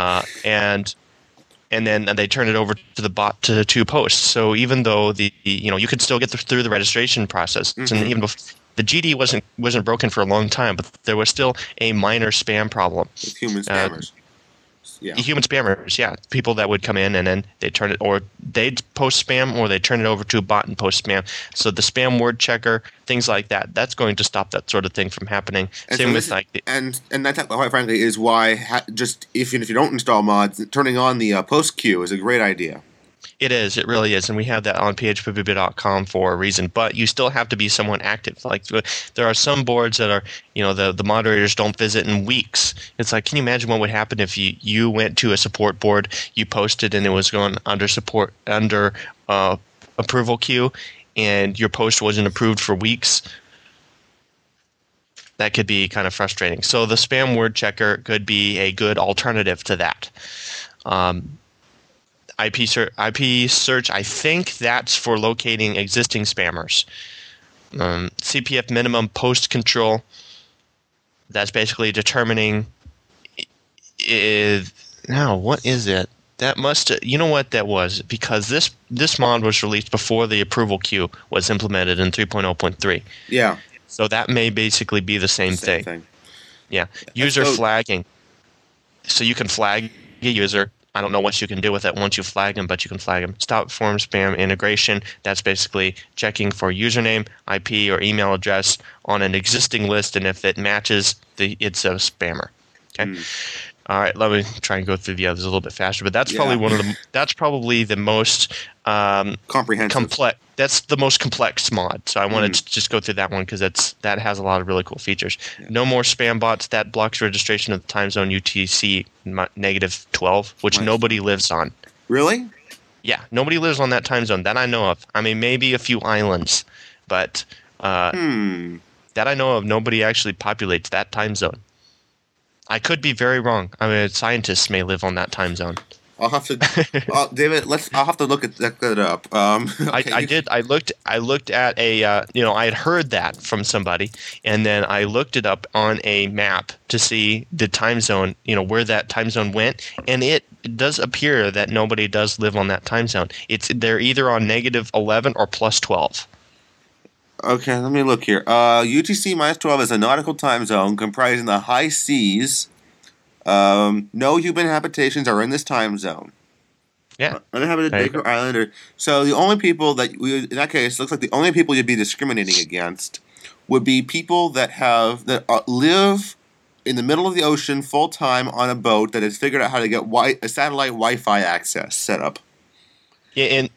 and then they turn it over to the bot to post. So even though you could still get through the registration process, and even the GD wasn't broken for a long time, but there was still a minor spam problem with human spammers. Human spammers, people that would come in and then they'd post spam, or they turn it over to a bot and post spam. So the spam word checker, things like that, that's going to stop that sort of thing from happening. And same with and that, quite frankly, is why just if you don't install mods, turning on the post queue is a great idea. It is. It really is. And we have that on phpbb.com for a reason. But you still have to be someone active. Like, there are some boards that are, the moderators don't visit in weeks. It's like, can you imagine what would happen if you went to a support board, you posted, and it was going under approval queue, and your post wasn't approved for weeks? That could be kind of frustrating. So the spam word checker could be a good alternative to that. IP search, I think that's for locating existing spammers. CPF minimum post control, that's basically determining. What is it? That must, what that was, because this mod was released before the approval queue was implemented in 3.0.3. Yeah. So that may basically be the same thing. Yeah. User flagging. So you can flag a user. I don't know what you can do with it once you flag them, but you can flag them. Stop form spam integration. That's basically checking for username, IP, or email address on an existing list, and if it matches, it's a spammer. Okay. All right, let me try and go through the others a little bit faster. But that's probably that's probably the most comprehensive, complex. That's the most complex mod. So I wanted to just go through that one because that has a lot of really cool features. Yeah. No more spam bots. That blocks registration of the time zone UTC -12, which nobody lives on. Really? Yeah, nobody lives on that time zone that I know of. I mean, maybe a few islands, but that I know of, nobody actually populates that time zone. I could be very wrong. I mean, scientists may live on that time zone. I'll have to, David. I'll have to look that up. Okay. I did. I looked at a. I had heard that from somebody, and then I looked it up on a map to see the time zone. Where that time zone went, and it does appear that nobody does live on that time zone. They're either on -11 or +12. Okay, let me look here. UTC -12 is a nautical time zone comprising the high seas. No human habitations are in this time zone. Yeah. Uninhabited Baker Island. So the only people in that case, looks like the only people you'd be discriminating against would be people that live in the middle of the ocean full time on a boat that has figured out how to get a satellite Wi-Fi access set up. Yeah, and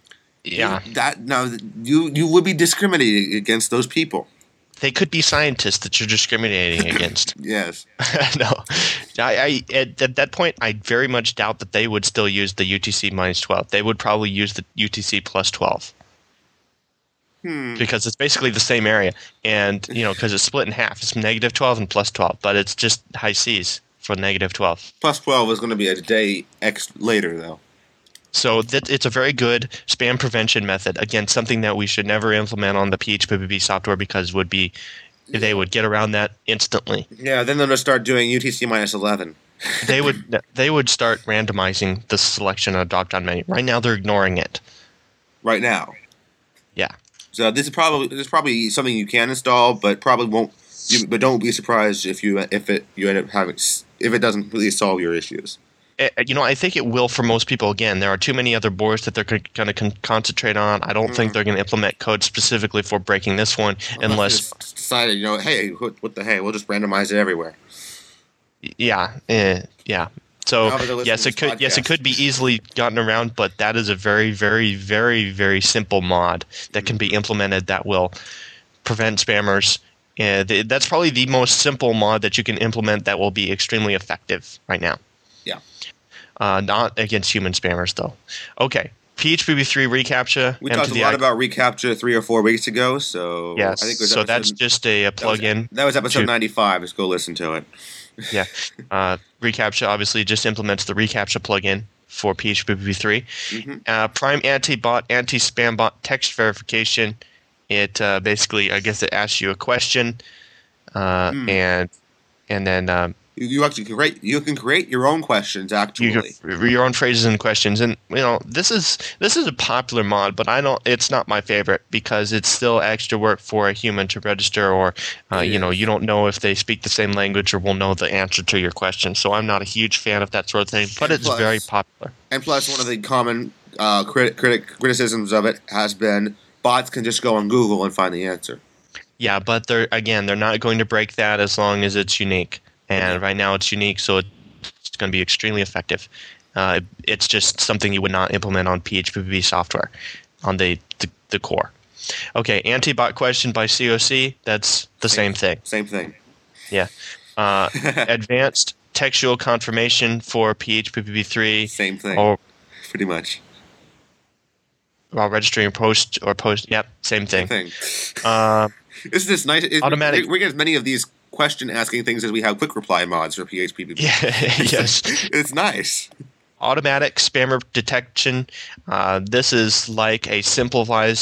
Yeah. You would be discriminating against those people. They could be scientists that you're discriminating against. Yes. No, I at that point, I very much doubt that they would still use the UTC minus 12. They would probably use the UTC plus 12. Because it's basically the same area. And, because it's split in half. It's negative 12 and plus 12. But it's just high Cs for negative 12. Plus 12 is going to be a day X later, though. So it's a very good spam prevention method. Again, something that we should never implement on the PHPBB software because they would get around that instantly. Yeah, then they're going to start doing UTC minus 11. They would start randomizing the selection on a drop-down menu. Right now, they're ignoring it. Right now. Yeah. So this is probably something you can install, but probably won't. But don't be surprised if you end up having if it doesn't really solve your issues. I think it will for most people. Again, there are too many other boards that they're going to concentrate on. I don't think they're going to implement code specifically for breaking this one unless decided, hey, what the hey, we'll just randomize it everywhere. Yeah. So yes, it could be easily gotten around, but that is a very, very, very, very simple mod that can be implemented that will prevent spammers. That's probably the most simple mod that you can implement that will be extremely effective right now. Yeah. Not against human spammers, though. Okay. PHPB3 reCAPTCHA. We talked a lot about reCAPTCHA 3 or 4 weeks ago, so yes. I think so that's just a plugin. That was episode 95. Let's go listen to it. Yeah. reCAPTCHA obviously just implements the reCAPTCHA plugin for PHPB3. Mm-hmm. Prime Anti-Bot, Anti-Spam Bot text verification. It basically, I guess it asks you a question, and then you can create your own questions. Actually, your own phrases and questions, and this is a popular mod, but it's not my favorite because it's still extra work for a human to register, or you don't know if they speak the same language or will know the answer to your question. So I'm not a huge fan of that sort of thing, but it's very popular. And plus, one of the common criticisms of it has been bots can just go on Google and find the answer. Yeah, but they're not going to break that as long as it's unique. And right now it's unique, so it's going to be extremely effective. It's just something you would not implement on PHPBB software on the core. Okay, anti-bot question by COC, that's the same thing. Same thing. Yeah. Advanced textual confirmation for PHPBB3. Same thing. Pretty much. While registering post, yep, same thing. Same thing. Isn't this nice? Automatic. We get as many of these question asking things as we have quick reply mods for PHPBB. Yeah, yes. It's nice. Automatic spammer detection. This is like a simplified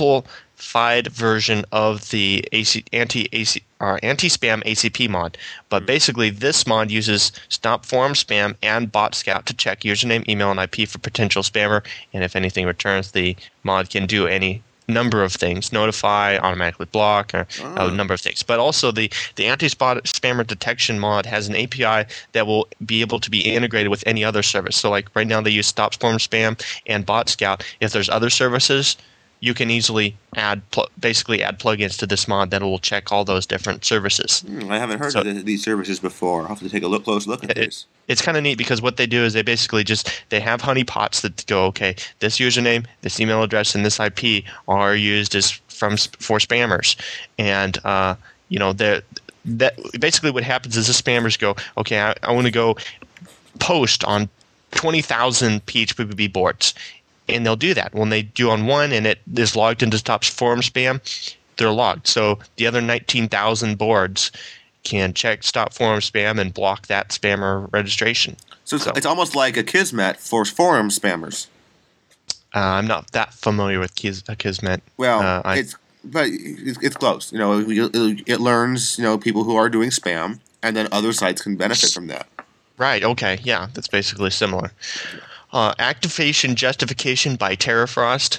version of the anti-spam ACP mod. But basically, this mod uses Stop Forum Spam and Bot Scout to check username, email, and IP for potential spammer. And if anything returns, the mod can do any number of things: notify, automatically block, a number of things. But also the anti-spammer detection mod has an API that will be able to be integrated with any other service. So like right now they use Stop Forum Spam and Bot Scout. If there's other services, you can easily add plugins to this mod that will check all those different services. I haven't heard of these services before. I'll have to take a close look at this. It's kind of neat because what they do is they basically they have honeypots that go, okay, this username, this email address, and this IP are used for spammers. And, that basically what happens is the spammers go, okay, I want to go post on 20,000 PHPBB boards. And they'll do that. When they do on one and it is logged into Stop Forum Spam, they're logged. So the other 19,000 boards can check Stop Forum Spam and block that spammer registration. So it's almost like a Kismet for forum spammers. I'm not that familiar with Kismet. Well, it's close. It learns people who are doing spam, and then other sites can benefit from that. Right. Okay. Yeah, that's basically similar. Activation justification by Terrafrost.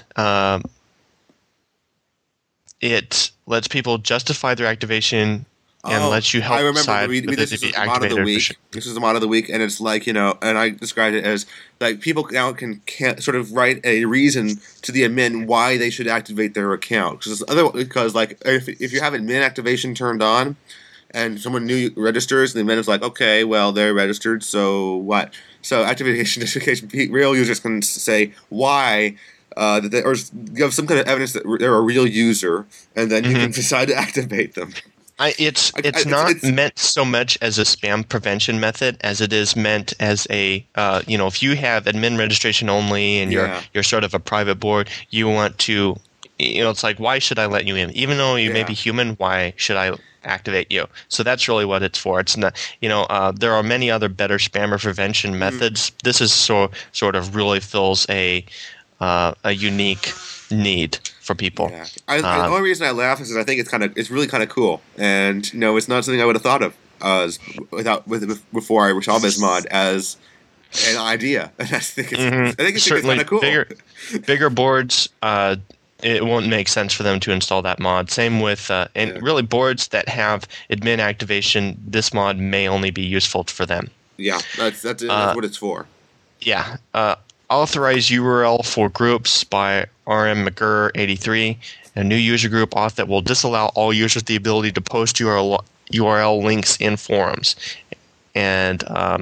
It lets people justify their activation and lets you help decide whether this to is be the mod of the activated. week. This is the mod of the week, and it's like, and I described it as like people now can sort of write a reason to the admin why they should activate their account. Because like if you have admin activation turned on, and someone new registers, and the admin is like, okay, well they're registered, so what? So activation justification, real users can say why or you have some kind of evidence that they're a real user, and then you can decide to activate them. It's not meant so much as a spam prevention method as it is meant as a if you have admin registration only and you're sort of a private board, you want to it's like, why should I let you in? Even though you may be human, why should I activate you? So that's really what it's for. It's not there are many other better spammer prevention methods. This is sort of really fills a unique need for people. Yeah. The only reason I laugh is because I think it's really kind of cool, and it's not something I would have thought of before I saw this mod as an idea. And I think it's kind of cool. Bigger boards, it won't make sense for them to install that mod. Same with really boards that have admin activation. This mod may only be useful for them. Yeah, that's what it's for. Yeah. Authorized URL for groups by RM McGurr 83, a new user group auth that will disallow all users the ability to post URL links in forums. And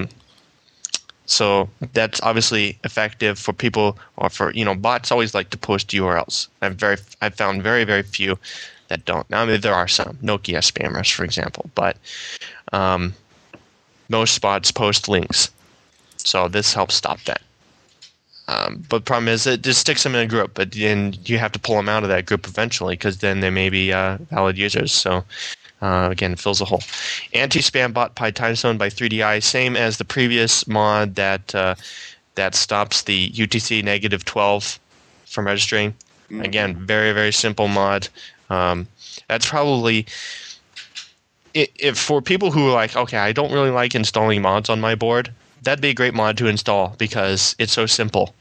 so that's obviously effective for people, or for bots always like to post URLs. I've found very, very few that don't. Now, I mean, there are some Nokia spammers, for example, but most bots post links. So this helps stop that. But the problem is it just sticks them in a group, but then you have to pull them out of that group eventually, because then they may be valid users. So again, it fills a hole. Anti-spam bot PyTimezone by 3DI, same as the previous mod that stops the UTC -12 from registering. Again, very, very simple mod. That's probably if for people who are like, okay, I don't really like installing mods on my board, that'd be a great mod to install because it's so simple.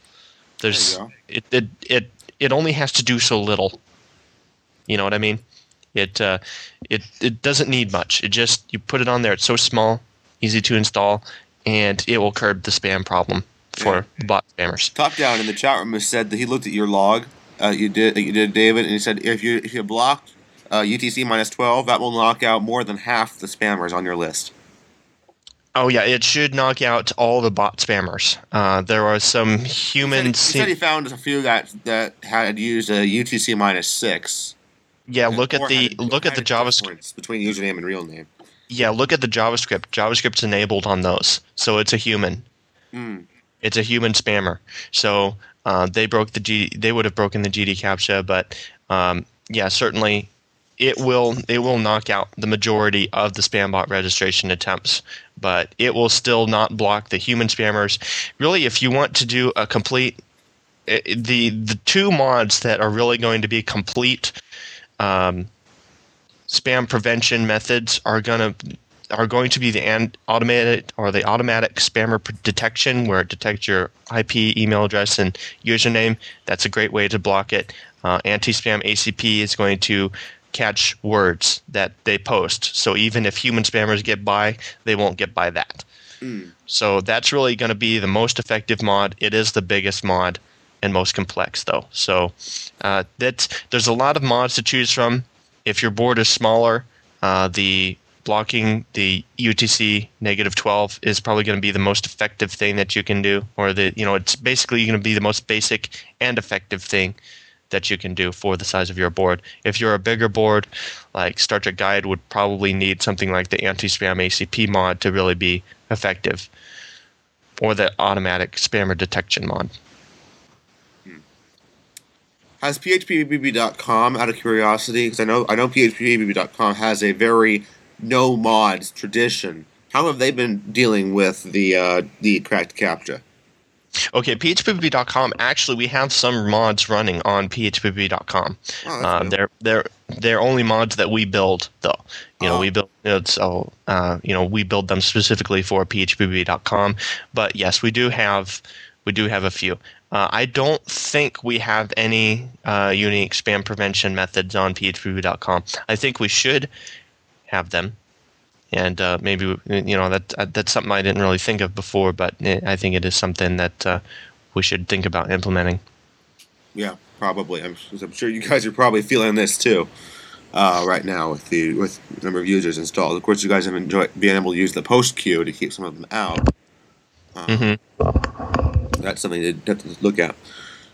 It only has to do so little. You know what I mean? It doesn't need much. You put it on there. It's so small, easy to install, and it will curb the spam problem for bot spammers. Top Down in the chat room has said that he looked at your log. You did, David, and he said if you blocked UTC -12, that will knock out more than half the spammers on your list. Oh yeah, it should knock out all the bot spammers. There are some humans. He said he found a few that had used a UTC -6. Yeah, look at the JavaScript between username and real name. Yeah, look at the JavaScript. JavaScript's enabled on those, so it's a human. It's a human spammer. So they would have broken the GD captcha, but yeah, certainly. It will knock out the majority of the spam bot registration attempts, but it will still not block the human spammers. Really, if you want to do a complete, the two mods that are really going to be complete spam prevention methods are going to be the automatic spammer detection, where it detects your IP, email address, and username. That's a great way to block it. Anti-spam ACP is going to catch words that they post. So even if human spammers get by, they won't get by that. So that's really going to be the most effective mod. It is the biggest mod and most complex, though. So there's a lot of mods to choose from. If your board is smaller, the blocking the UTC -12 is probably going to be the most effective thing that you can do, or it's basically going to be the most basic and effective thing that you can do for the size of your board. If you're a bigger board, like Star Trek Guide would probably need something like the anti-spam ACP mod to really be effective, or the automatic spammer detection mod. Has phpbb.com, out of curiosity, because I know phpbb.com has a very no mods tradition. How have they been dealing with the cracked CAPTCHA? Okay, phpbb.com, actually we have some mods running on phpbb.com. They're only mods that we build, though. We build we build them specifically for phpbb.com, but yes, we do have a few. I don't think we have any unique spam prevention methods on phpbb.com. I think we should have them. And maybe that's something I didn't really think of before, but I think it is something that we should think about implementing. Yeah, probably. I'm sure you guys are probably feeling this too right now with the number of users installed. Of course, you guys have enjoyed being able to use the post queue to keep some of them out. That's something to look at.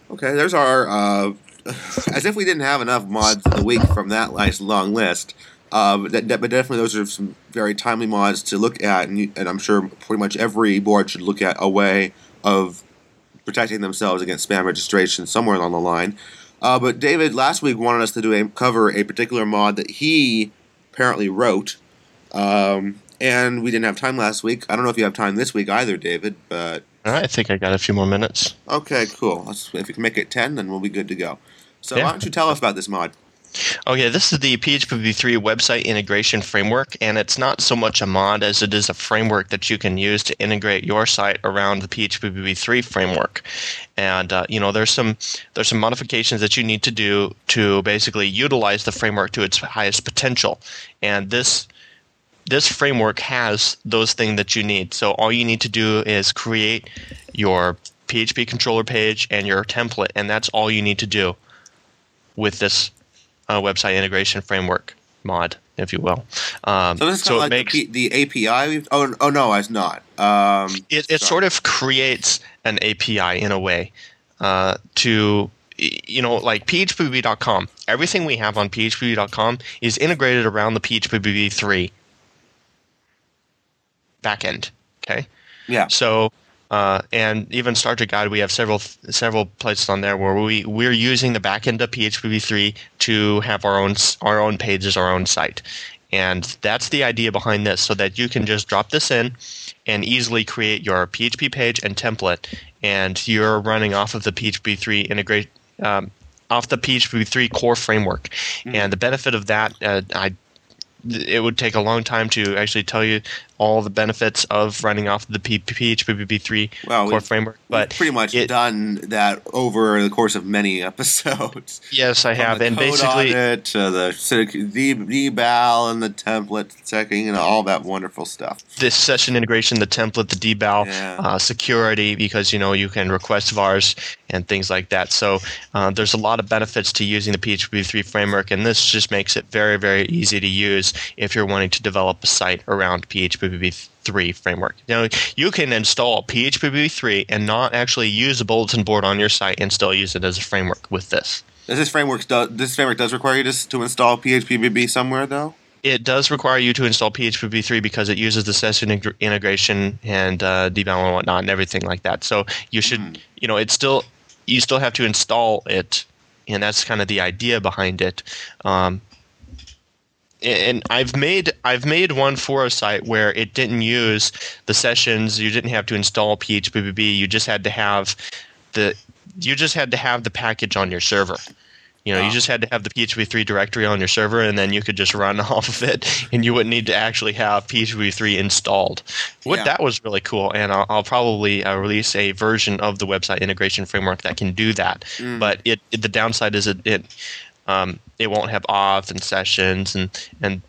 Okay, there's our. As if we didn't have enough mods of the week from that nice long list. But definitely those are some very timely mods to look at, and I'm sure pretty much every board should look at a way of protecting themselves against spam registration somewhere along the line. But David last week wanted us to cover a particular mod that he apparently wrote, and we didn't have time last week. I don't know if you have time this week either, David, but... I think I got a few more minutes. Okay, cool. If we can make it 10, then we'll be good to go. So Yeah. why don't you tell us about this mod? Okay, this is the PHP 3 website integration framework, and it's not so much a mod as it is a framework that you can use to integrate your site around the PHP 3 framework. And there's some modifications that you need to do to basically utilize the framework to its highest potential. And this framework has those things that you need. So all you need to do is create your PHP controller page and your template, and that's all you need to do with this website integration framework mod, if you will. So this is kind of like the API? Oh no, it's not. It sort of creates an API in a way to, like phpbb.com. Everything we have on phpbb.com is integrated around the PHP 3 backend. Okay. Yeah. So, and even Starter Guide, we have several places on there where we're using the backend of PHP 3 to have our own pages, our own site, and that's the idea behind this, so that you can just drop this in and easily create your PHP page and template, and you're running off of the PHP 3 off the PHP 3 core framework. Mm-hmm. And the benefit of that, it would take a long time to actually tell you all the benefits of running off the PHP 3 core framework. But we've pretty much done that over the course of many episodes. Yes, I have. And basically, audit, the deval and the template checking and all that wonderful stuff. This session integration, the template, the deval, security, because you can request vars and things like that. So there's a lot of benefits to using the PHP 3 framework, and this just makes it very, very easy to use if you're wanting to develop a site around PHP 3 framework. You can install PHP 3 and not actually use a bulletin board on your site and still use it as a framework with this. This framework does require you to install PHP somewhere, though? It does require you to install PHP 3 because it uses the session integration and deval and whatnot and everything like that. So you should, you still have to install it, and that's kind of the idea behind it. And I've made one for a site where it didn't use the sessions. You didn't have to install PHP. You just had to have the package on your server. You just had to have the PHP 3 directory on your server, and then you could just run off of it, and you wouldn't need to actually have PHP 3 installed. That was really cool, and I'll probably release a version of the website integration framework that can do that. But the downside is it won't have auth and sessions, and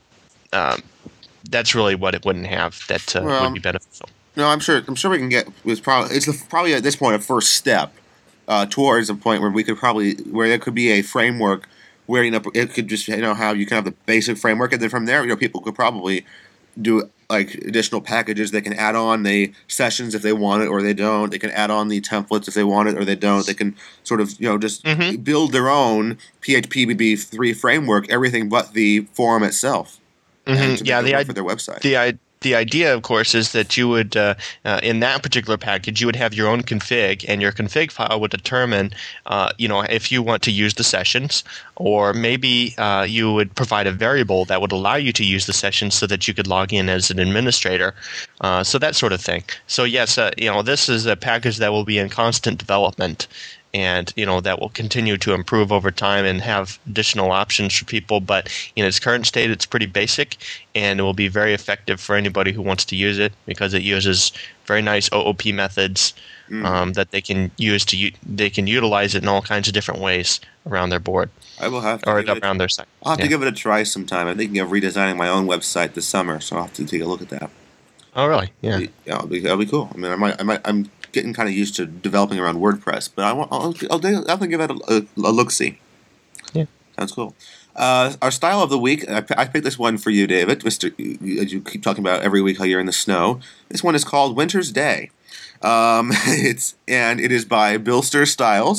that's really what it wouldn't have that would be beneficial. No, I'm sure we can get. It's probably at this point a first step towards a point where there could be a framework where it could just have you can have the basic framework, and then from there people could probably do like additional packages. They can add on the sessions if they want it or they don't. They can add on the templates if they want it or they don't. They can sort of just build their own PHP 3 framework, everything but the forum itself. For their website. The idea, of course, is that you would, in that particular package, you would have your own config, and your config file would determine, if you want to use the sessions, or maybe you would provide a variable that would allow you to use the sessions so that you could log in as an administrator, so that sort of thing. So yes, this is a package that will be in constant development, and that will continue to improve over time and have additional options for people. But in its current state, it's pretty basic, and it will be very effective for anybody who wants to use it because it uses very nice OOP methods that they can use they can utilize it in all kinds of different ways around their board. I will have to around their site. I'll have to give it a try sometime. I'm thinking of redesigning my own website this summer, so I'll have to take a look at that. Oh, really? Yeah. That'll be cool. I mean, I'm getting kind of used to developing around WordPress, but I'll definitely give it a look-see. Yeah. Sounds cool. Our style of the week, I picked this one for you, David, as you keep talking about every week how you're in the snow. This one is called Winter's Day. It is by Bill Stir Styles,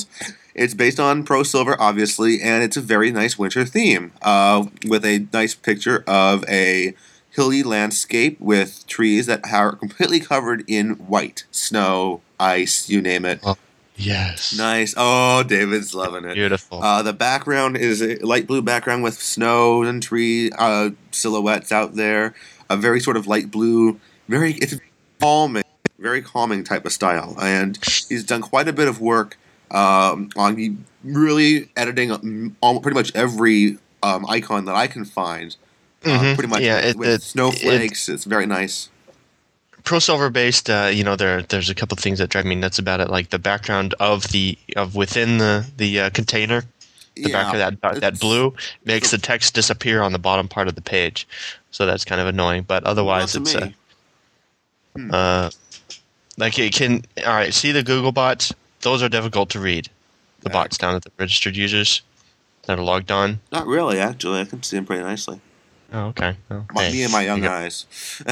It's based on Pro Silver, obviously, and it's a very nice winter theme with a nice picture of a hilly landscape with trees that are completely covered in white. Snow, ice, you name it. Oh, yes. Nice. Oh, David's loving it. Beautiful. The background is a light blue background with snow and tree silhouettes out there. A very sort of light blue, it's calming, very calming type of style. And he's done quite a bit of work on really editing pretty much every icon that I can find. Pretty much with snowflakes. It's very nice. Pro Silver based, there's a couple of things that drive me nuts about it, like the background of within the container. The back of that blue makes the text disappear on the bottom part of the page, so that's kind of annoying. But otherwise, it's like it can. All right, see the Google bots; those are difficult to read. The bots down at the registered users that are logged on. Not really, actually. I can see them pretty nicely. Oh, okay. Well, me and my young eyes.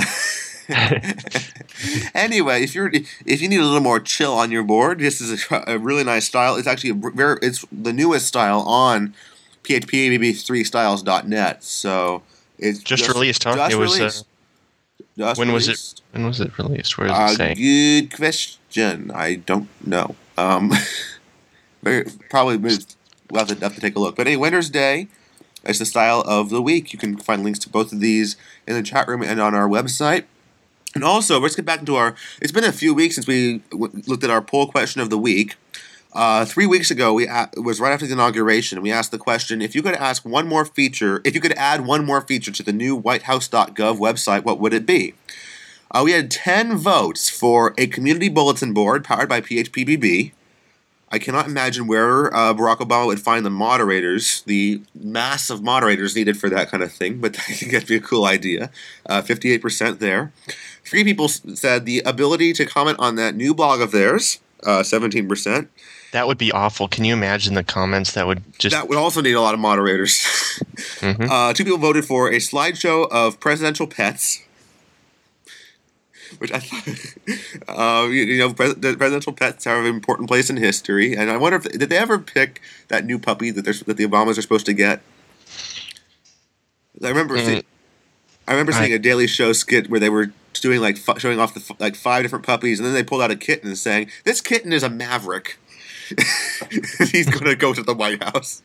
Anyway, if you need a little more chill on your board, this is a really nice style. It's actually it's the newest style on phpbb3styles.net. So it's just released, huh? Just released. When was it? When was it released? Where does it say? Good question. I don't know. Probably we'll have to take a look. But anyway, Winter's Day is the style of the week. You can find links to both of these in the chat room and on our website. And also, let's get back into it's been a few weeks since we looked at our poll question of the week. 3 weeks ago, it was right after the inauguration, we asked the question, if you could add one more feature to the new whitehouse.gov website, what would it be? We had 10 votes for a community bulletin board powered by PHPBB. I cannot imagine where Barack Obama would find the moderators, the mass of moderators needed for that kind of thing, but I think that'd be a cool idea. 58% there. 3 people said the ability to comment on that new blog of theirs, 17%. That would be awful. Can you imagine the comments that would just... That would also need a lot of moderators. Mm-hmm. 2 people voted for a slideshow of presidential pets, which I thought, the presidential pets have an important place in history, and I wonder did they ever pick that new puppy that the Obamas are supposed to get? I remember seeing a Daily Show skit where they were doing showing off the 5 different puppies, and then they pulled out a kitten and saying, "This kitten is a maverick. He's going to go to the White House."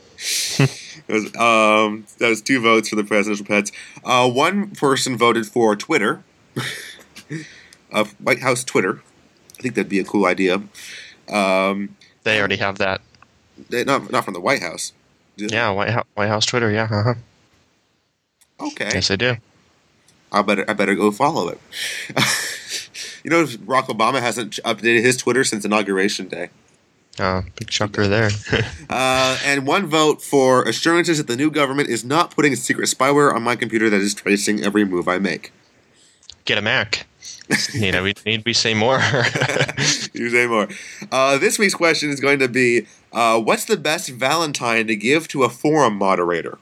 That was 2 votes for the presidential pets. 1 person voted for Twitter. White House Twitter. I think that'd be a cool idea. They already have that. Not from the White House. Yeah, White House Twitter. Yeah. Uh-huh. Okay. Yes, they do. I better go follow it. Barack Obama hasn't updated his Twitter since Inauguration Day. Oh, big chucker there. And 1 vote for assurances that the new government is not putting secret spyware on my computer that is tracing every move I make. Get a Mac. We say more. You say more. This week's question is going to be, what's the best Valentine to give to a forum moderator?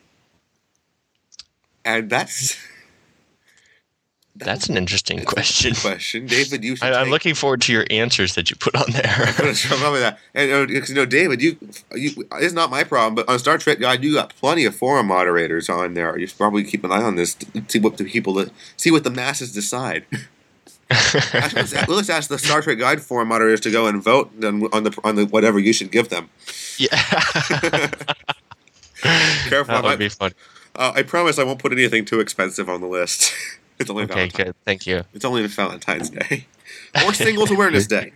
And that's an interesting question. David, you should I'm looking forward to your answers that you put on there. I'm going to show that. And, David, it's not my problem, but on Star Trek Guide, you got plenty of forum moderators on there. You should probably keep an eye on this to see what the masses decide. Let's ask the Star Trek Guide forum moderators to go and vote on the whatever you should give them. Yeah. Careful. That would be fun. I promise I won't put anything too expensive on the list. It's only okay, good. Thank you. It's only Valentine's Day. Or Singles Awareness Day.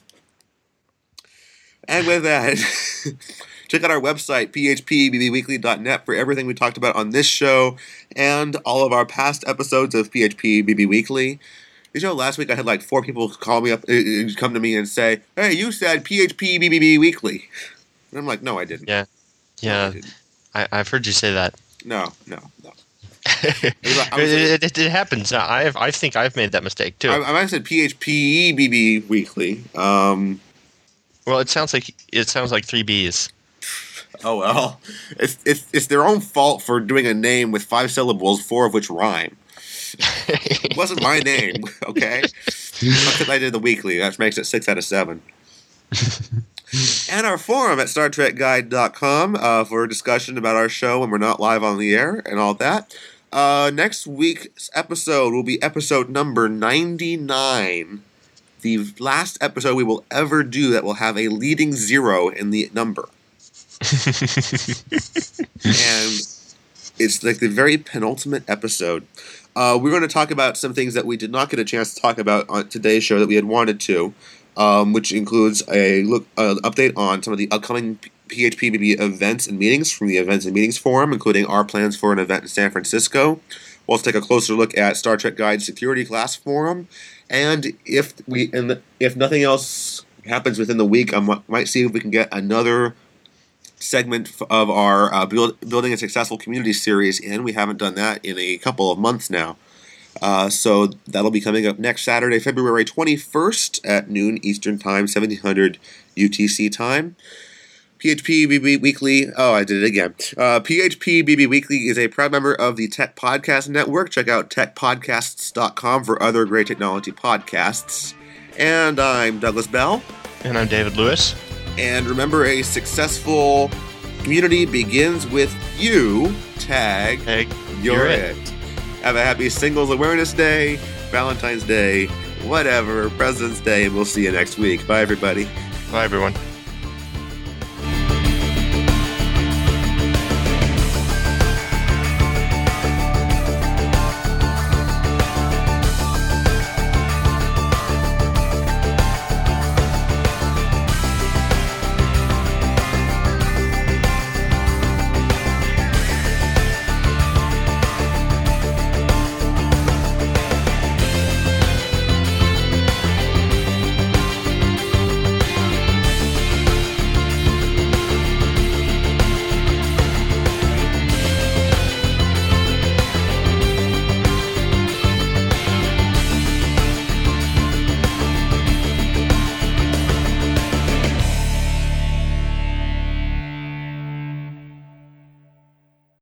And with that, check out our website, phpbbweekly.net, for everything we talked about on this show and all of our past episodes of PHPBB Weekly. Last week I had 4 people call me up and come to me and say, "Hey, you said PHPBB Weekly." And I'm like, "No, I didn't." Yeah. No, I didn't. I've heard you say that. No. It happens. I think I've made that mistake too. I might have said PHPBB Weekly. Well, it sounds like 3 B's. Oh well, it's their own fault for doing a name with 5 syllables, 4 of which rhyme. It wasn't my name, okay? Because I did the weekly, that makes it 6 out of 7. And our forum at StarTrekGuide.com for discussion about our show when we're not live on the air and all that. Next week's episode will be episode number 99. The last episode we will ever do that will have a leading 0 in the number. And it's like the very penultimate episode. We're going to talk about some things that we did not get a chance to talk about on today's show that we had wanted to, which includes a update on some of the upcoming PHPBB events and meetings from the Events and Meetings Forum, including our plans for an event in San Francisco. We'll also take a closer look at Star Trek Guide Security Class Forum, and if nothing else happens within the week, I might see if we can get another segment of our Building a Successful Community series in. We haven't done that in a couple of months now. So that'll be coming up next Saturday, February 21st at noon Eastern Time, 1700 UTC time. PHPBB Weekly, I did it again. PHPBB Weekly is a proud member of the Tech Podcast Network. Check out techpodcasts.com for other great technology podcasts. And I'm Douglas Bell. And I'm David Lewis. And remember, a successful community begins with you. Tag, you're it. Have a happy Singles Awareness Day, Valentine's Day, whatever, President's Day, and we'll see you next week. Bye, everybody. Bye, everyone.